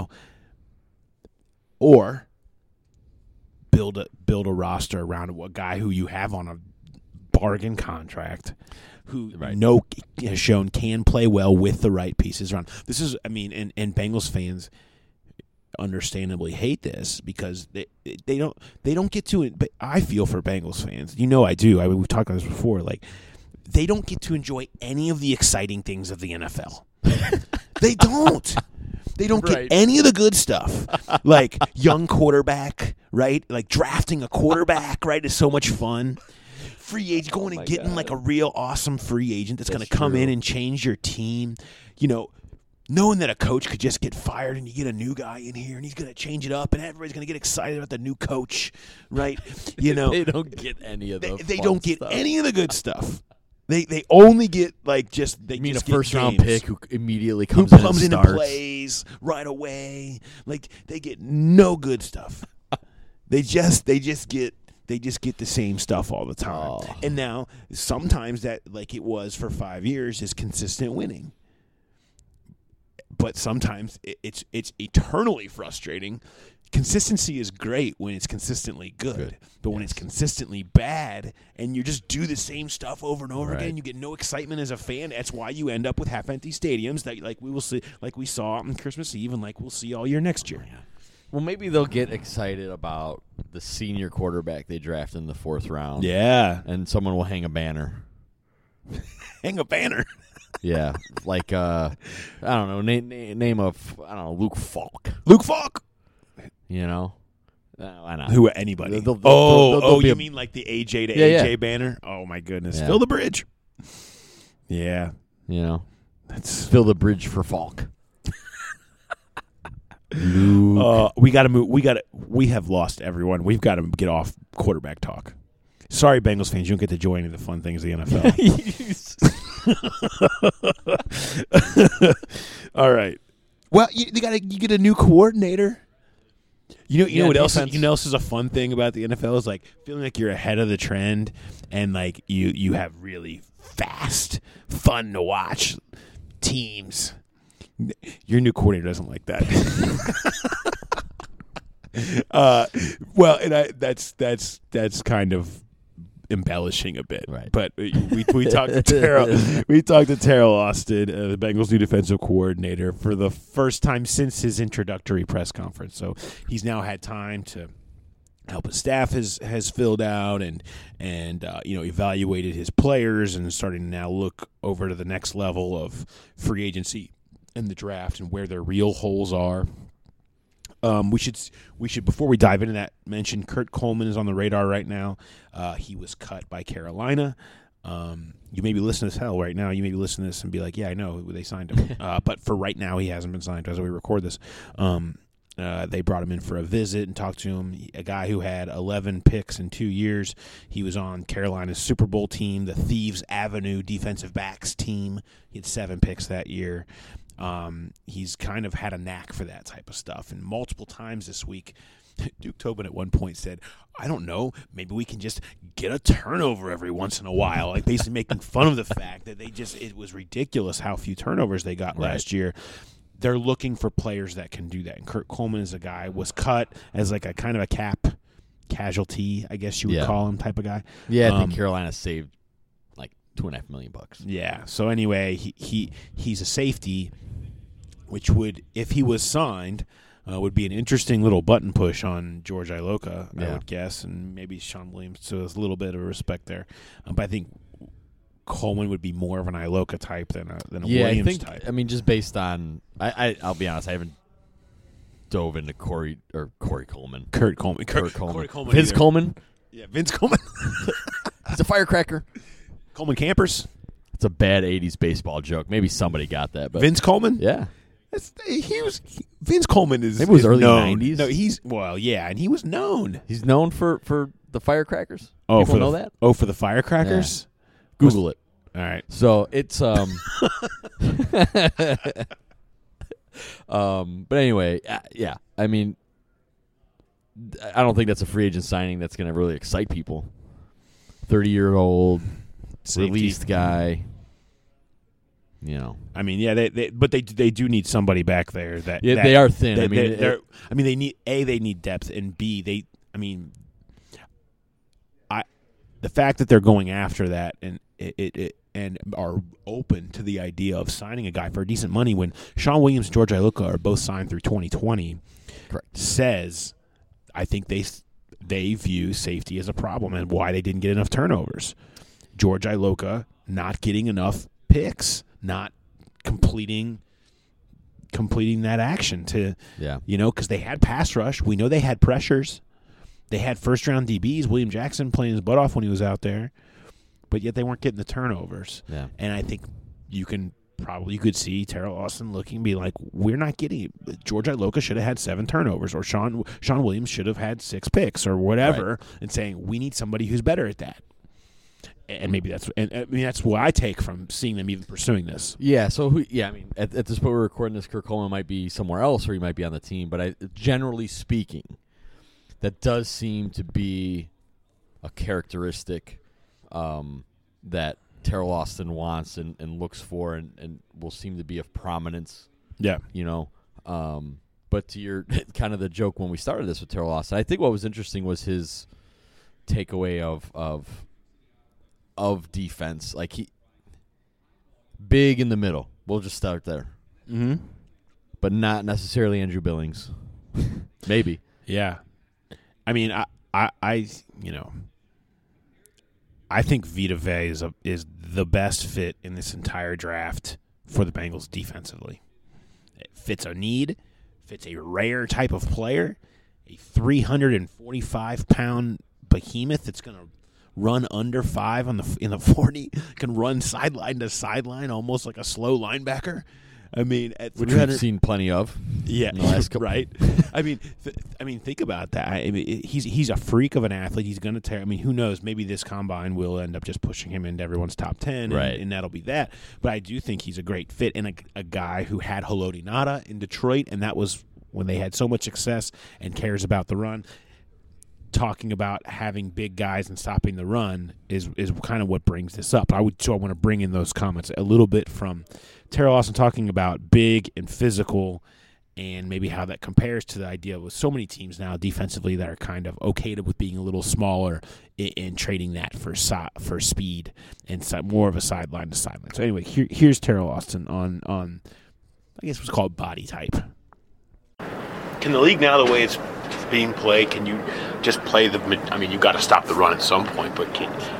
or build a roster around a guy who you have on a bargain contract, who has shown can play well with the right pieces around. This is, and Bengals fans understandably hate this because they don't get to it. But I feel for Bengals fans. I do. We've talked about this before. Like, they don't get to enjoy any of the exciting things of the NFL. They don't. They don't get any of the good stuff, like young quarterback, right? Like drafting a quarterback, right, is so much fun. Free agent, going and getting like a real awesome free agent that's going to come in and change your team. Knowing that a coach could just get fired and you get a new guy in here and he's going to change it up and everybody's going to get excited about the new coach, right? They don't get any of the They don't get any of the good stuff. They only get a first round pick who immediately comes in and plays right away. Like, they get no good stuff. They just get the same stuff all the time. Oh. And now sometimes that, like it was for 5 years, is consistent winning. But sometimes it's eternally frustrating. Consistency is great when it's consistently good. But when it's consistently bad and you just do the same stuff over and over again, you get no excitement as a fan. That's why you end up with half-empty stadiums that we will see, like we saw on Christmas Eve and like we'll see all year next year. Well, maybe they'll get excited about the senior quarterback they draft in the 4th round. Yeah. And someone will hang a banner. Hang a banner? Yeah. Like, I don't know, name of, Luke Falk. Luke Falk! Why not? Who? Anybody? They'll you mean like the AJ to AJ banner? Oh my goodness! Yeah. Fill the bridge. Yeah, That's fill the bridge for Falk. we got to move. We have lost everyone. We've got to get off quarterback talk. Sorry, Bengals fans, you don't get to join any of the fun things of the NFL. All right. Well, you get a new coordinator. You know what else? You know else is a fun thing about the NFL is like feeling like you're ahead of the trend, and like you have really fast, fun to watch teams. Your new coordinator doesn't like that. Well, and that's kind of embellishing a bit, right? But we talked to Terrell. We talked to Terrell Austin, the Bengals' new defensive coordinator, for the first time since his introductory press conference. So he's now had time to help his staff has filled out and evaluated his players and starting to now look over to the next level of free agency and the draft and where their real holes are. We should before we dive into that mention Kurt Coleman is on the radar right now. He was cut by Carolina. You may be listening to this right now. You may be listening to this and be like, "Yeah, I know they signed him," but for right now, he hasn't been signed as we record this. They brought him in for a visit and talked to him. A guy who had 11 picks in 2 years. He was on Carolina's Super Bowl team, the Thieves Avenue defensive backs team. He had 7 picks that year. He's kind of had a knack for that type of stuff. And multiple times this week, Duke Tobin at one point said, I don't know, maybe we can just get a turnover every once in a while. Like basically making fun of the fact that it was ridiculous how few turnovers they got last year. They're looking for players that can do that. And Kurt Coleman is a guy, was cut as like a kind of a cap casualty, I guess you would call him, type of guy. Yeah, I think Carolina saved like $2.5 million. Yeah. So anyway, he's a safety, which would, if he was signed, would be an interesting little button push on George Iloka, I would guess, and maybe Sean Williams. So there's a little bit of respect there. But I think Coleman would be more of an Iloka type than a Williams type. I mean, just based on, I'll be honest, I haven't dove into Kurt Coleman. Vince Coleman. Yeah, Vince Coleman. He's a firecracker. Coleman Campers. It's a bad 80s baseball joke. Maybe somebody got that. But Vince Coleman? Yeah. Vince Coleman is maybe it was early known. 90s. No, and he was known. He's known for the firecrackers. Oh, people know that? Oh, for the firecrackers? Yeah. Google it. All right. So it's but anyway, yeah. I mean, I don't think that's a free agent signing that's going to really excite people. 30-year-old released guy. You know, I mean, yeah, they do need somebody back there. They are thin. They need depth, and B, the fact that they're going after that and and are open to the idea of signing a guy for decent money when Sean Williams and George Iloka are both signed through 2020, correct, says I think they view safety as a problem and why they didn't get enough turnovers. George Iloka not getting enough picks. Not completing that action because they had pass rush. We know they had pressures. They had first-round DBs. William Jackson playing his butt off when he was out there, but yet they weren't getting the turnovers. Yeah. And I think you could see Terrell Austin looking and be like, we're not getting it. George Iloka should have had 7 turnovers, or Sean Williams should have had 6 picks, or whatever, and saying we need somebody who's better at that. And maybe that's what I take from seeing them even pursuing this. Yeah. So at this point we're recording this, Kurt Coleman might be somewhere else, or he might be on the team. But generally speaking, that does seem to be a characteristic that Terrell Austin wants and looks for, and will seem to be of prominence. Yeah. But to your kind of the joke when we started this with Terrell Austin, I think what was interesting was his takeaway of defense, like he big in the middle. We'll just start there. Mm-hmm. But not necessarily Andrew Billings. Maybe. Yeah. I mean, I think Vita Vea is the best fit in this entire draft for the Bengals defensively. It fits a need, fits a rare type of player, a 345-pound behemoth that's going to run under 5 in the 40, can run sideline to sideline almost like a slow linebacker. I mean, at which we've seen plenty of. Yeah, in the last couple. Right. I mean, think about that. I mean, he's a freak of an athlete. He's going to tear. I mean, who knows? Maybe this combine will end up just pushing him into everyone's top 10, and that'll be that. But I do think he's a great fit and a guy who had Haloti Ngata in Detroit, and that was when they had so much success and cares about the run. Talking about having big guys and stopping the run is kind of what brings this up. I want to bring in those comments a little bit from Teryl Austin talking about big and physical and maybe how that compares to the idea with so many teams now defensively that are kind of okayed with being a little smaller and trading that for speed and more of a sideline to sideline. So anyway, here's Teryl Austin on I guess what's called body type. Can the league now, the way it's being played, can you just play you've got to stop the run at some point, but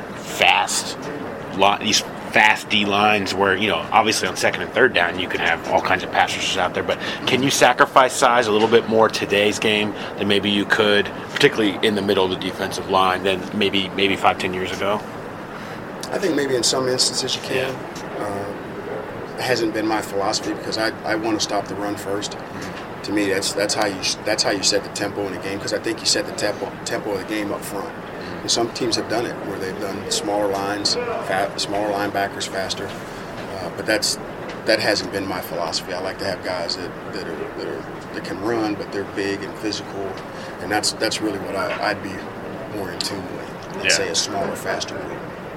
these fast D lines where, obviously on second and third down you can have all kinds of pass rushers out there, but can you sacrifice size a little bit more today's game than maybe you could, particularly in the middle of the defensive line, than maybe 5-10 years ago? I think maybe in some instances you can. It hasn't been my philosophy because I want to stop the run first. To me, that's how you set the tempo in the game, because I think you set the tempo of the game up front. And some teams have done it where they've done smaller lines, smaller linebackers faster. But that hasn't been my philosophy. I like to have guys that can run, but they're big and physical, and that's really what I'd be more in tune with than say a smaller, faster group.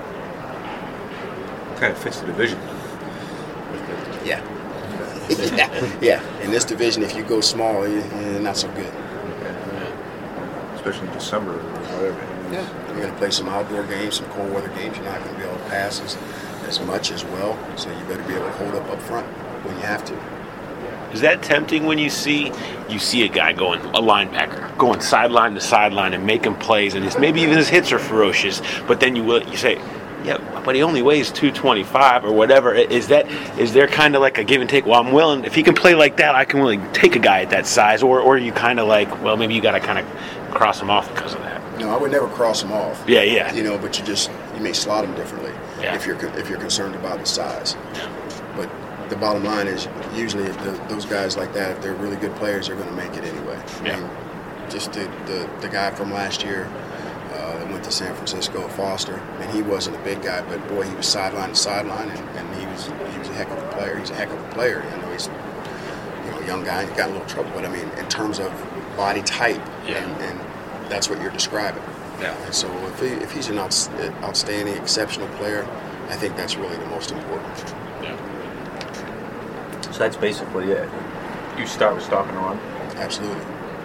Kind of fits the division. Yeah. Yeah. In this division, if you go small, you're not so good. Especially in December or whatever. Yeah. You're going to play some outdoor games, some cold weather games. You're not going to be able to pass as much as well. So you better be able to hold up front when you have to. Is that tempting when you see a guy a linebacker going sideline to sideline and making plays, and maybe even his hits are ferocious, but then you say, yeah, but he only weighs 225 or whatever. Is there kind of like a give and take? Well, I'm willing, if he can play like that, I can really take a guy at that size, or are you kind of like, well, maybe you got to kind of cross him off because of that? No, I would never cross him off. Yeah. But you may slot him differently if you're concerned about the size. Yeah. But the bottom line is usually if those guys like that, if they're really good players, they're going to make it anyway. Yeah. I mean, just the guy from last year that went to San Francisco, Foster, and he wasn't a big guy, but boy, he was sideline to sideline, and he was a heck of a player. He's a heck of a player. I know he's a young guy, he got a little trouble, but I mean, in terms of body type, and that's what you're describing. Yeah. And so if he's an outstanding, exceptional player, I think that's really the most important. Yeah. So that's basically it. You start with stopping the run? Absolutely.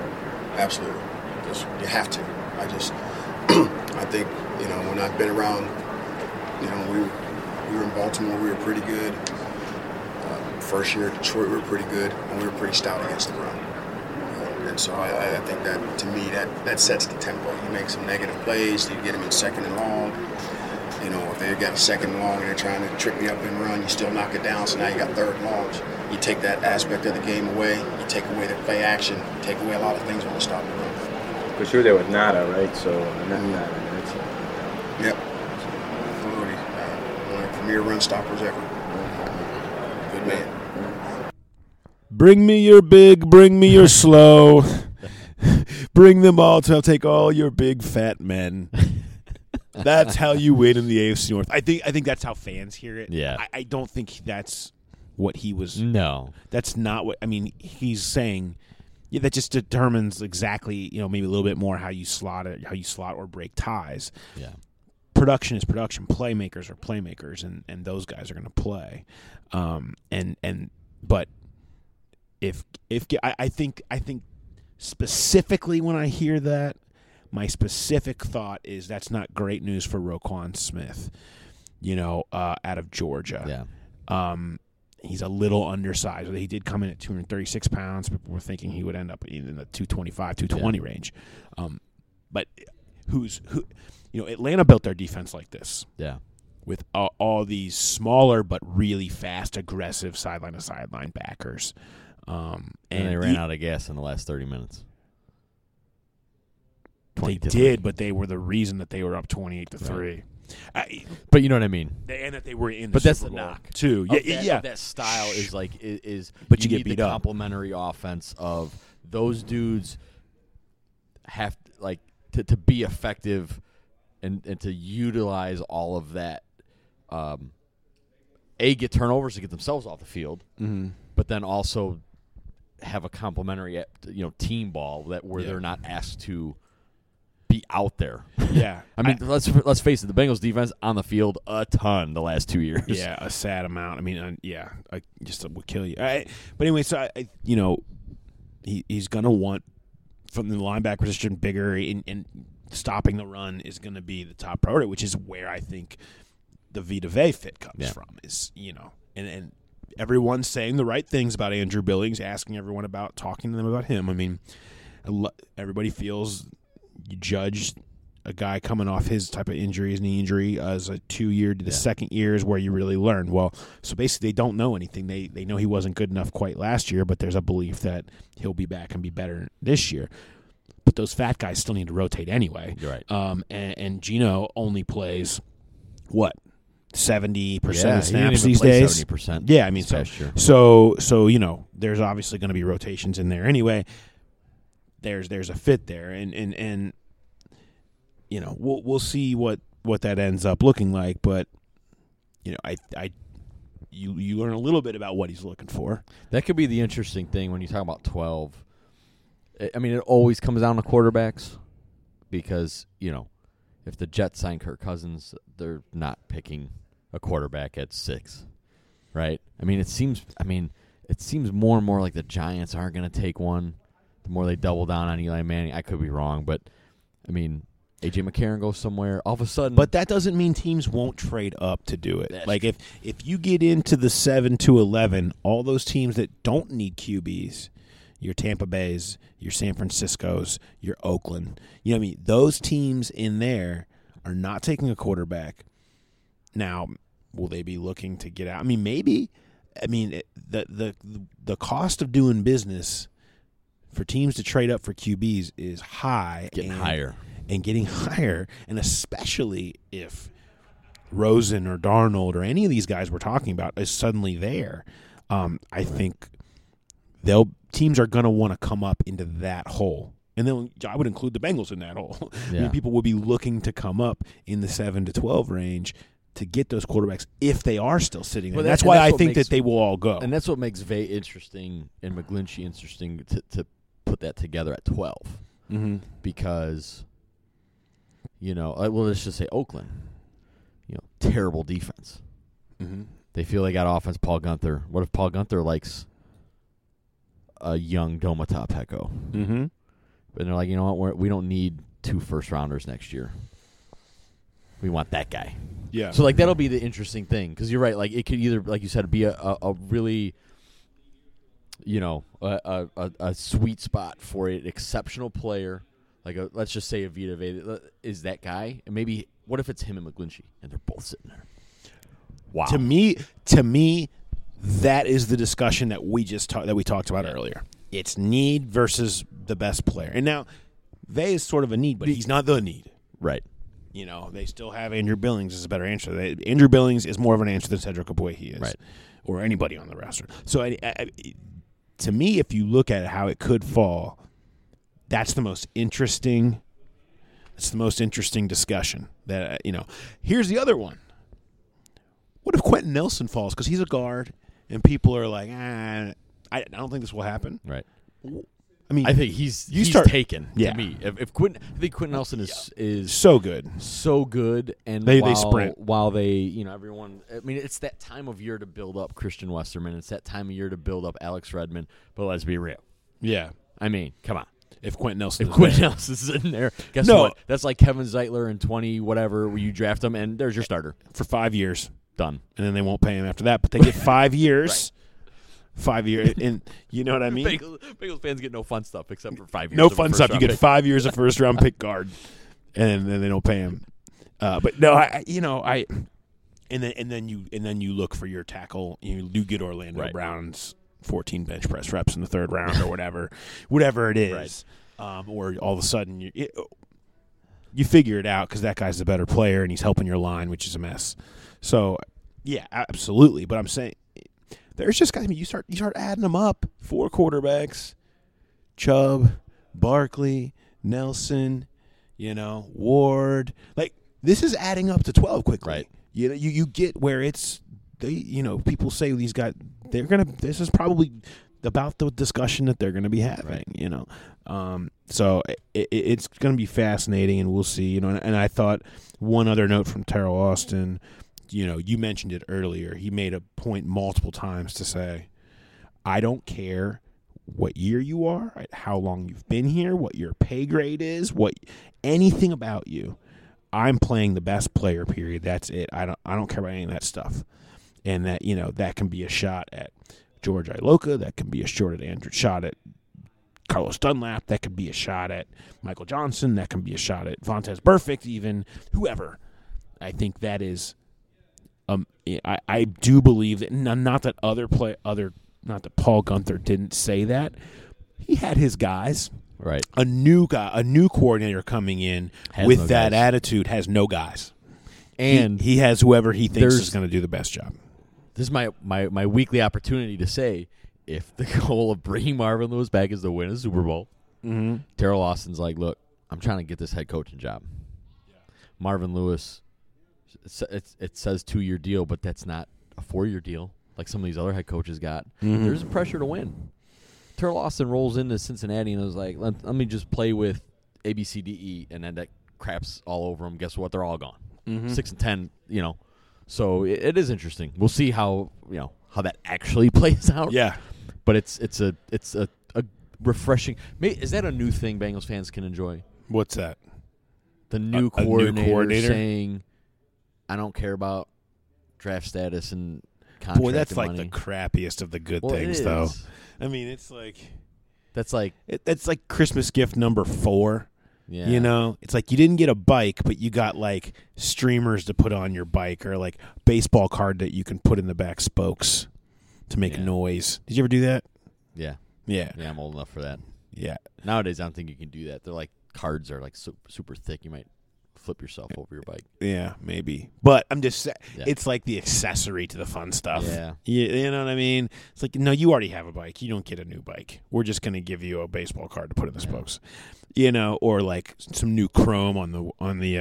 You have to. I think, when I've been around, we were in Baltimore, we were pretty good. First year at Detroit, we were pretty good, and we were pretty stout against the run. And so I think that, to me, that sets the tempo. You make some negative plays, you get them in second and long. If they've got a second and long and they're trying to trick me up and run, you still knock it down, so now you got third and longs. You take that aspect of the game away, you take away the play action, you take away a lot of things when you stop the run. Because you're there with Ngata, right? So, Yep. Absolutely. One of the premier run stoppers ever. Good man. Bring me your big, bring me your slow. Bring them all to take all your big fat men. That's how you win in the AFC North. I think that's how fans hear it. Yeah. I don't think that's what he was. No. That's not what. I mean, he's saying. Yeah, that just determines exactly, maybe a little bit more how you slot it, how you slot or break ties. Yeah. Production is production. Playmakers are playmakers, and those guys are going to play. But if I think specifically when I hear that, my specific thought is that's not great news for Roquan Smith, out of Georgia. Yeah. He's a little undersized. He did come in at 236 pounds. People were thinking he would end up in the 225, 220 range. But Atlanta built their defense like this. Yeah. With all these smaller but really fast, aggressive sideline-to-sideline backers. And they ran out of gas in the last 30 minutes. 28 They did, but they were the reason that they were up 28-3. But you know what I mean. And that they were in the But Super that's the Bowl, knock too. Yeah. That style is like is. But you get need beat the up. complementary offense of those dudes have like to be effective and to utilize all of that. Get turnovers to get themselves off the field, but then also have a complementary team ball where they're not asked to be out there. Yeah. I mean, let's face it, the Bengals defense on the field a ton the last 2 years. Yeah, a sad amount. I mean, I just would kill you. But anyway, so he's going to want from the linebacker position bigger, and stopping the run is going to be the top priority, which is where I think the Vita Vea fit comes from. Is and everyone's saying the right things about Andrew Billings, asking everyone about, talking to them about him. I mean, everybody feels you judge a guy coming off his type of injury, his knee injury, as a 2-year to the second year is where you really learn. Well, so basically they don't know anything. They know he wasn't good enough quite last year, but there's a belief that he'll be back and be better this year. But those fat guys still need to rotate anyway. You're right. And Geno only plays, 70% of snaps he didn't even these play days? 70%. Yeah, I mean, so there's obviously going to be rotations in there anyway. There's a fit there, and we'll see what that ends up looking like, but you learn a little bit about what he's looking for. That could be the interesting thing when you talk about 12. I mean, it always comes down to quarterbacks because if the Jets sign Kirk Cousins, they're not picking a quarterback at 6, right? I mean, it seems more and more like the Giants aren't going to take one. The more they double down on Eli Manning, I could be wrong, but I mean, A.J. McCarron goes somewhere. All of a sudden, but that doesn't mean teams won't trade up to do it. Like if you get into the 7 to 11, all those teams that don't need QBs, your Tampa Bays, your San Franciscos, your Oakland, those teams in there are not taking a quarterback. Now, will they be looking to get out? I mean, maybe. I mean, the cost of doing business for teams to trade up for QBs is high. Getting higher. And getting higher, and especially if Rosen or Darnold or any of these guys we're talking about is suddenly there, I think teams are going to want to come up into that hole. And then I would include the Bengals in that hole. Yeah. I mean, people will be looking to come up in the 7 to 12 range to get those quarterbacks if they are still sitting there. That's why I think that they will all go. And that's what makes Vea interesting and McGlinchey interesting to put that together at 12. Mm-hmm. Because, let's just say Oakland, terrible defense. Mm-hmm. They feel they got offense. Paul Gunther. What if Paul Gunther likes a young Domata Peko? Mm-hmm. But they're like, you know what? We don't need 2 first-rounders next year. We want that guy. Yeah. So, that'll be the interesting thing. Because you're right. Like, it could either, like you said, be a really, a sweet spot for an exceptional player. Like, let's just say a Vita Vea is that guy. And maybe, what if it's him and McGlinchey? And they're both sitting there. Wow. To me, that is the discussion that we talked about earlier. It's need versus the best player. And now, Vea is sort of a need, but he's not the need. Right. They still have Andrew Billings as a better answer. Andrew Billings is more of an answer than Cedric Ogbuehi is, right, or anybody on the roster. So, to me, if you look at how it could fall, that's the most interesting. It's the most interesting discussion. That here's the other one. What if Quentin Nelson falls because he's a guard and people are like, I don't think this will happen. Right. I mean, I think he's taken to me. I think Quentin Nelson is so good, and they sprint while they everyone. I mean, it's that time of year to build up Christian Westerman. It's that time of year to build up Alex Redmond. But let's be real. Yeah, I mean, come on. If Quentin Nelson is in there, guess what? That's like Kevin Zeitler in 20 whatever where you draft him and there's your starter for 5 years. Done. And then they won't pay him after that, but they get 5 years. Right. 5 years, and you know what I mean? Bagels fans get no fun stuff except for 5 years. No fun stuff. You get 5 years of first-round pick guard, and then they don't pay him. But no, and then you look for your tackle. You do get Orlando Brown's 14 bench press reps in the 3rd round or whatever it is, or all of a sudden you figure it out because that guy's the better player and he's helping your line, which is a mess. So, yeah, absolutely. But I'm saying there's just guys. I mean, you start adding them up. 4 quarterbacks: Chubb, Barkley, Nelson, Ward. Like this is adding up to 12 quickly. Right. You get where it's people say these guys this is probably about the discussion that they're going to be having. Right. So it's going to be fascinating, and we'll see. And I thought one other note from Terrell Austin. You mentioned it earlier. He made a point multiple times to say, I don't care what year you are, right, how long you've been here, what your pay grade is, anything about you. I'm playing the best player, period. That's it. I don't care about any of that stuff. And that, that can be a shot at George Iloka, that can be a shot at Carlos Dunlap, that could be a shot at Michael Johnson, that can be a shot at Vontaze Burfict, even whoever. I think that is I do believe that not that not that Paul Gunther didn't say that. He had his guys. Right. A new coordinator coming in with that attitude has no guys. And he has whoever he thinks is going to do the best job. This is my weekly opportunity to say, if the goal of bringing Marvin Lewis back is to win a Super Bowl, Terrell Austin's like, look, I'm trying to get this head coaching job. Yeah. Marvin Lewis, it says 2-year deal, but that's not a 4-year deal like some of these other head coaches got. There's pressure to win. Terrell Austin rolls into Cincinnati and was like, let me just play with A, B, C, D, E, and then that crap's all over them. Guess what? They're all gone. 6-10, So it is interesting. We'll see how that actually plays out. Yeah. But it's a refreshing. Is that a new thing Bengals fans can enjoy? What's that? The new coordinator saying, I don't care about draft status and contract. Boy, that's like money. the crappiest of the good things, though. I mean, it's like that's like Christmas gift number 4. Yeah. It's like you didn't get a bike, but you got like streamers to put on your bike, or like baseball card that you can put in the back spokes to make noise. Did you ever do that? Yeah. Yeah. Yeah, I'm old enough for that. Yeah. Nowadays, I don't think you can do that. They're like cards are like super thick. You might flip yourself over your bike. Yeah, maybe. But I'm just saying, it's like the accessory to the fun stuff. Yeah. You know what I mean? It's like, no, you already have a bike. You don't get a new bike. We're just going to give you a baseball card to put in the spokes. Or like some new chrome on the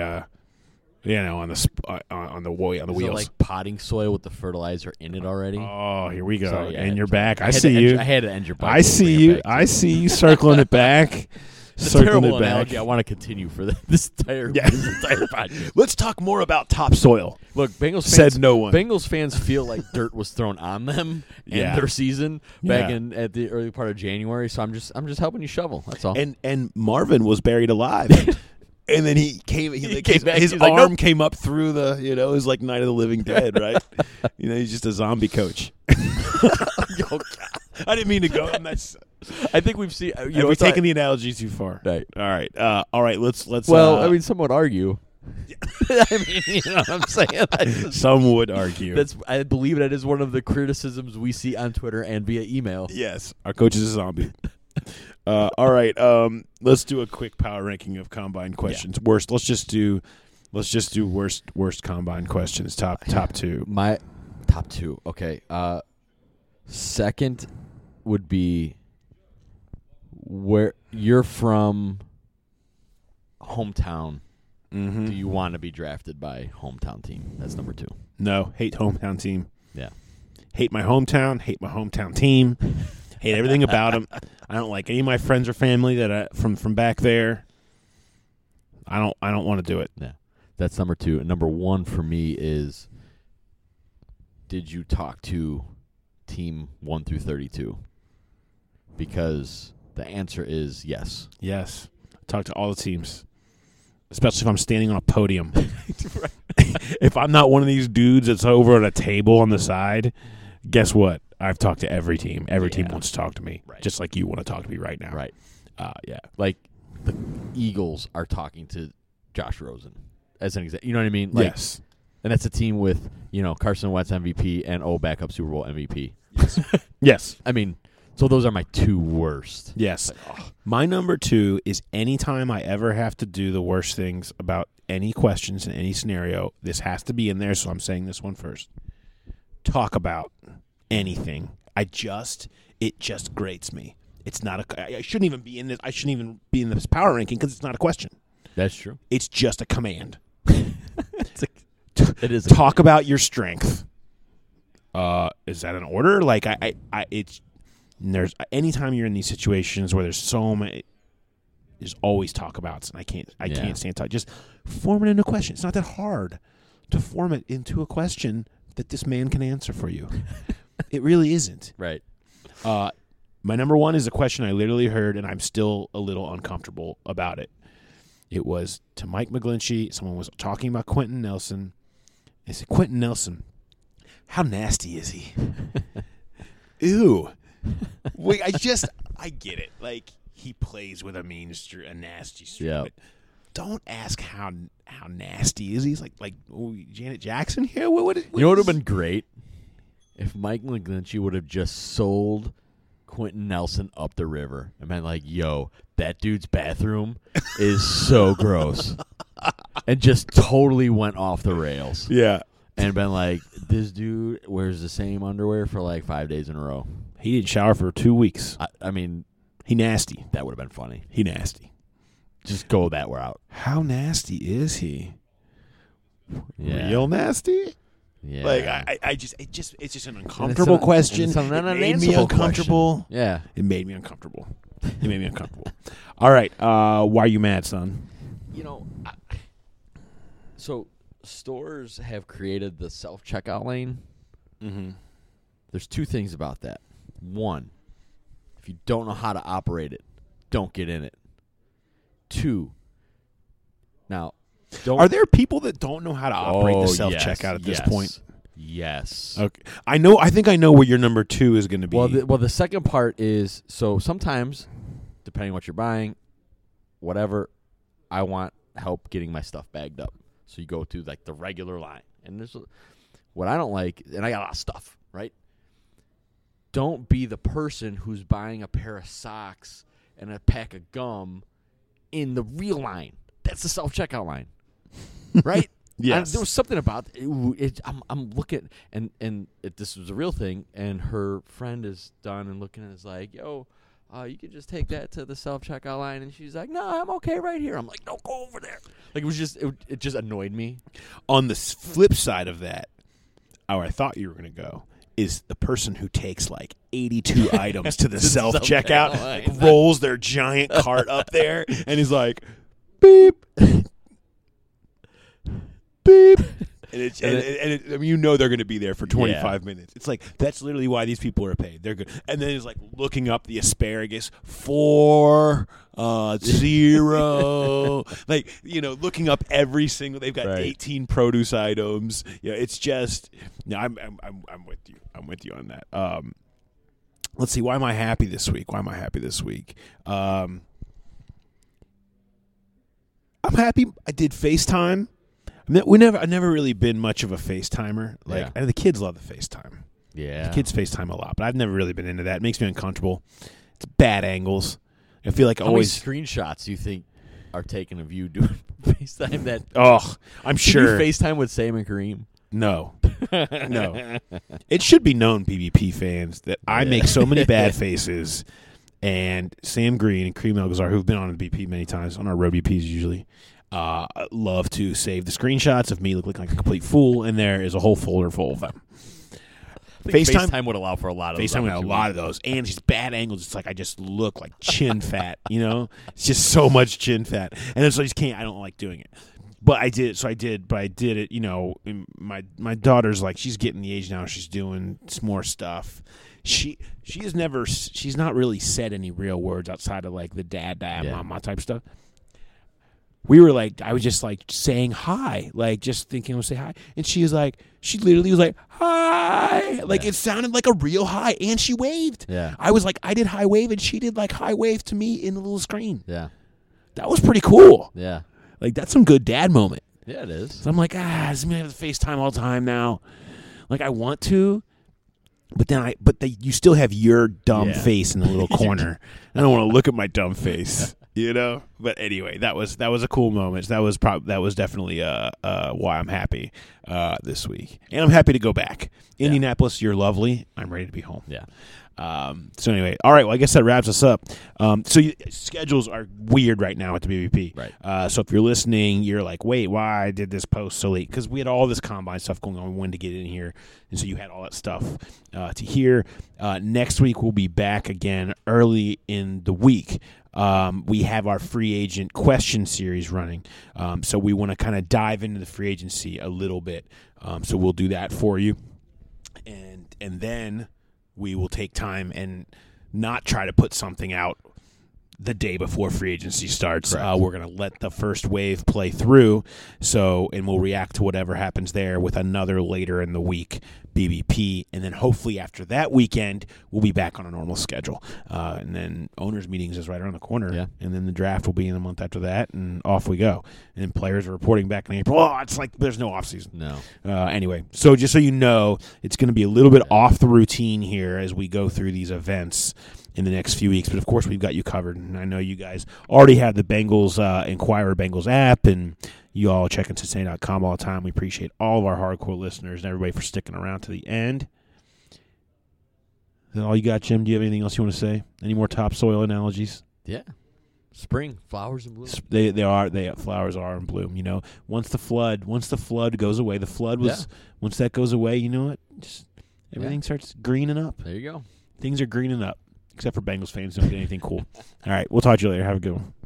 wheels. Like potting soil with the fertilizer in it already. Oh, here we go. Sorry, and you're back. I see you. I had to end your bike. I see you. I see you circling it back. It's a terrible analogy. I want to continue for this entire podcast. Let's talk more about topsoil. Look, Bengals fans said no one. Bengals fans feel like dirt was thrown on them in their season back at the early part of January. So I'm just helping you shovel. That's all. And Marvin was buried alive. And then he came back. His arm like, nope. Came up through the, it was like Night of the Living Dead, right? He's just a zombie coach. I didn't mean to go. I think we've seen. We're taking the analogy too far. Right. All right. Let's. Well, some would argue. I mean, you know what I'm saying? Some would argue. I believe that is one of the criticisms we see on Twitter and via email. Yes, our coach is a zombie. All right. Let's do a quick power ranking of combine questions. Yeah. Worst. Let's just do worst combine questions. Top 2. My top 2. Okay. Second would be where you're from. Hometown. Mm-hmm. Do you want to be drafted by hometown team? That's number 2. No, hate hometown team. Yeah, hate my hometown. Hate my hometown team. Hate everything about them. I don't like any of my friends or family that from back there. I don't want to do it. Yeah, that's number 2. And number 1 for me is: did you talk to team 1 through 32? Because the answer is yes. Yes, talk to all the teams. Especially if I'm standing on a podium. If I'm not one of these dudes that's over at a table on the side, guess what? I've talked to every team. Every team wants to talk to me, just like you want to talk to me right now. Right. Yeah. Like the Eagles are talking to Josh Rosen as an example. You know what I mean? Like, yes. And that's a team with, Carson Wentz MVP and backup Super Bowl MVP. Yes. Yes. I mean, So those are my two worst. Yes. My number 2 is anytime I ever have to do the worst things about any questions in any scenario, this has to be in there, so I'm saying this one first. Talk about anything. It just grates me. It's not I shouldn't even be in this. I shouldn't even be in this power ranking because it's not a question. That's true. It's just a command. It is. Talk about your strength. Is that an order? Like it's there's anytime you're in these situations where there's so many, there's always talk abouts, and I can't stand talk. Just form it into a question. It's not that hard to form it into a question that this man can answer for you. It really isn't. Right. My number 1 is a question I literally heard, and I'm still a little uncomfortable about it. It was to Mike McGlinchey. Someone was talking about Quentin Nelson. They said, Quentin Nelson, how nasty is he? Ew. Wait, I get it. Like, he plays with a nasty streak. Yeah. But don't ask how nasty is he. He's like Janet Jackson here? What you know what would have been great? If Mike McGlinchey would have just sold Quentin Nelson up the river and been like, yo, that dude's bathroom is so gross. And just totally went off the rails. Yeah. And been like, this dude wears the same underwear for like 5 days in a row. He didn't shower for 2 weeks. I mean, he nasty. That would have been funny. He nasty. Just go that route. How nasty is he? Yeah. Real nasty? Yeah. Like it's just an uncomfortable question. It made me uncomfortable. Question. Yeah. It made me uncomfortable. All right. Why are you mad, son? You know, so stores have created the self-checkout lane. Mm-hmm. There's 2 things about that. 1, if you don't know how to operate it, don't get in it. 2, now, are there people that don't know how to operate the self-checkout at this point? Yes. Okay. I think I know where your number 2 is going to be. Well, the second part is, so sometimes, depending on what you're buying, whatever, I want help getting my stuff bagged up. So you go to like the regular line. And there's what I don't like, and I got a lot of stuff, right? Don't be the person who's buying a pair of socks and a pack of gum in the real line. That's the self-checkout line. Right? Yes. There was something about it. I'm looking, and this was a real thing, and her friend is done and looking and is like, yo, you can just take that to the self-checkout line. And she's like, no, I'm okay right here. I'm like, no, go over there. Like, it just annoyed me. On the flip side of that, where I thought you were going to go, is the person who takes like 82 items to the self-checkout, like, rolls their giant cart up there, and he's like, beep, beep. And I mean, you know they're going to be there for 25 minutes. It's like, that's literally why these people are paid. They're good. And then it's like looking up the asparagus, 4, 0. Like, you know, looking up every single. They've got 18 produce items. Yeah, it's just. No, I'm with you. I'm with you on that. Let's see. Why am I happy this week? I'm happy. I did FaceTime. I've never really been much of a FaceTimer. Like, the kids love the FaceTime. Yeah. The kids FaceTime a lot, but I've never really been into that. It makes me uncomfortable. It's bad angles. I feel like How always. How many screenshots do you think are taken of you doing FaceTime? That I'm Can sure. you FaceTime with Sam and Kareem? No. It should be known, PvP fans, that I make so many bad faces, and Sam Green and Kareem Elgazar, who've been on the BP many times, on our road BPs usually, love to save the screenshots of me looking like a complete fool, and there is a whole folder full of them. FaceTime would allow for a lot of those. FaceTime would have a lot of those, and it's bad angles. It's like I just look like chin fat, you know? It's just so much chin fat, and then so I just can't. I don't like doing it, but I did. So I did, but I did it. You know, my daughter's like, she's getting the age now. She's doing some more stuff. She's not really said any real words outside of like the dad, mama type stuff. We were like, I was just like saying hi, like just thinking I would say hi. And she literally was like, hi. Like it sounded like a real hi. And she waved. Yeah. I was like, I did hi wave and she did like hi wave to me in the little screen. Yeah. That was pretty cool. Yeah. Like that's some good dad moment. Yeah, it is. So I'm like, this is going to have to FaceTime all the time now. Like I want to, you still have your dumb face in the little corner. I don't want to look at my dumb face, you know. But anyway, that was a cool moment. That was definitely why I'm happy this week, and I'm happy to go back. Indianapolis, you're lovely. I'm ready to be home. Yeah. So anyway, all right. Well, I guess that wraps us up. Schedules are weird right now at the BVP. Right. So if you're listening, you're like, wait, why did this post so late? Because we had all this combine stuff going on. We wanted to get in here, and so you had all that stuff to hear. Next week we'll be back again early in the week. We have our free agent question series running, so we want to kind of dive into the free agency a little bit. So we'll do that for you, and then we will take time and not try to put something out the day before free agency starts. We're going to let the first wave play through, and we'll react to whatever happens there with another later in the week BBP, and then hopefully after that weekend we'll be back on a normal schedule. And then owners' meetings is right around the corner, and then the draft will be in a month after that, and off we go. And then players are reporting back in April. Oh, it's like there's no offseason. No. Anyway, so just so you know, it's going to be a little bit off the routine here as we go through these events in the next few weeks, but of course we've got you covered, and I know you guys already have the Bengals Inquirer Bengals app, and you all check into Cincinnati.com all the time. We appreciate all of our hardcore listeners and everybody for sticking around to the end. Is that all you got, Jim? Do you have anything else you want to say? Any more topsoil analogies? Yeah. Spring, flowers in bloom. Flowers are in bloom. You know, once the flood goes away, once that goes away, you know what? Just everything starts greening up. There you go. Things are greening up. Except for Bengals fans, don't get anything cool. All right, we'll talk to you later. Have a good one.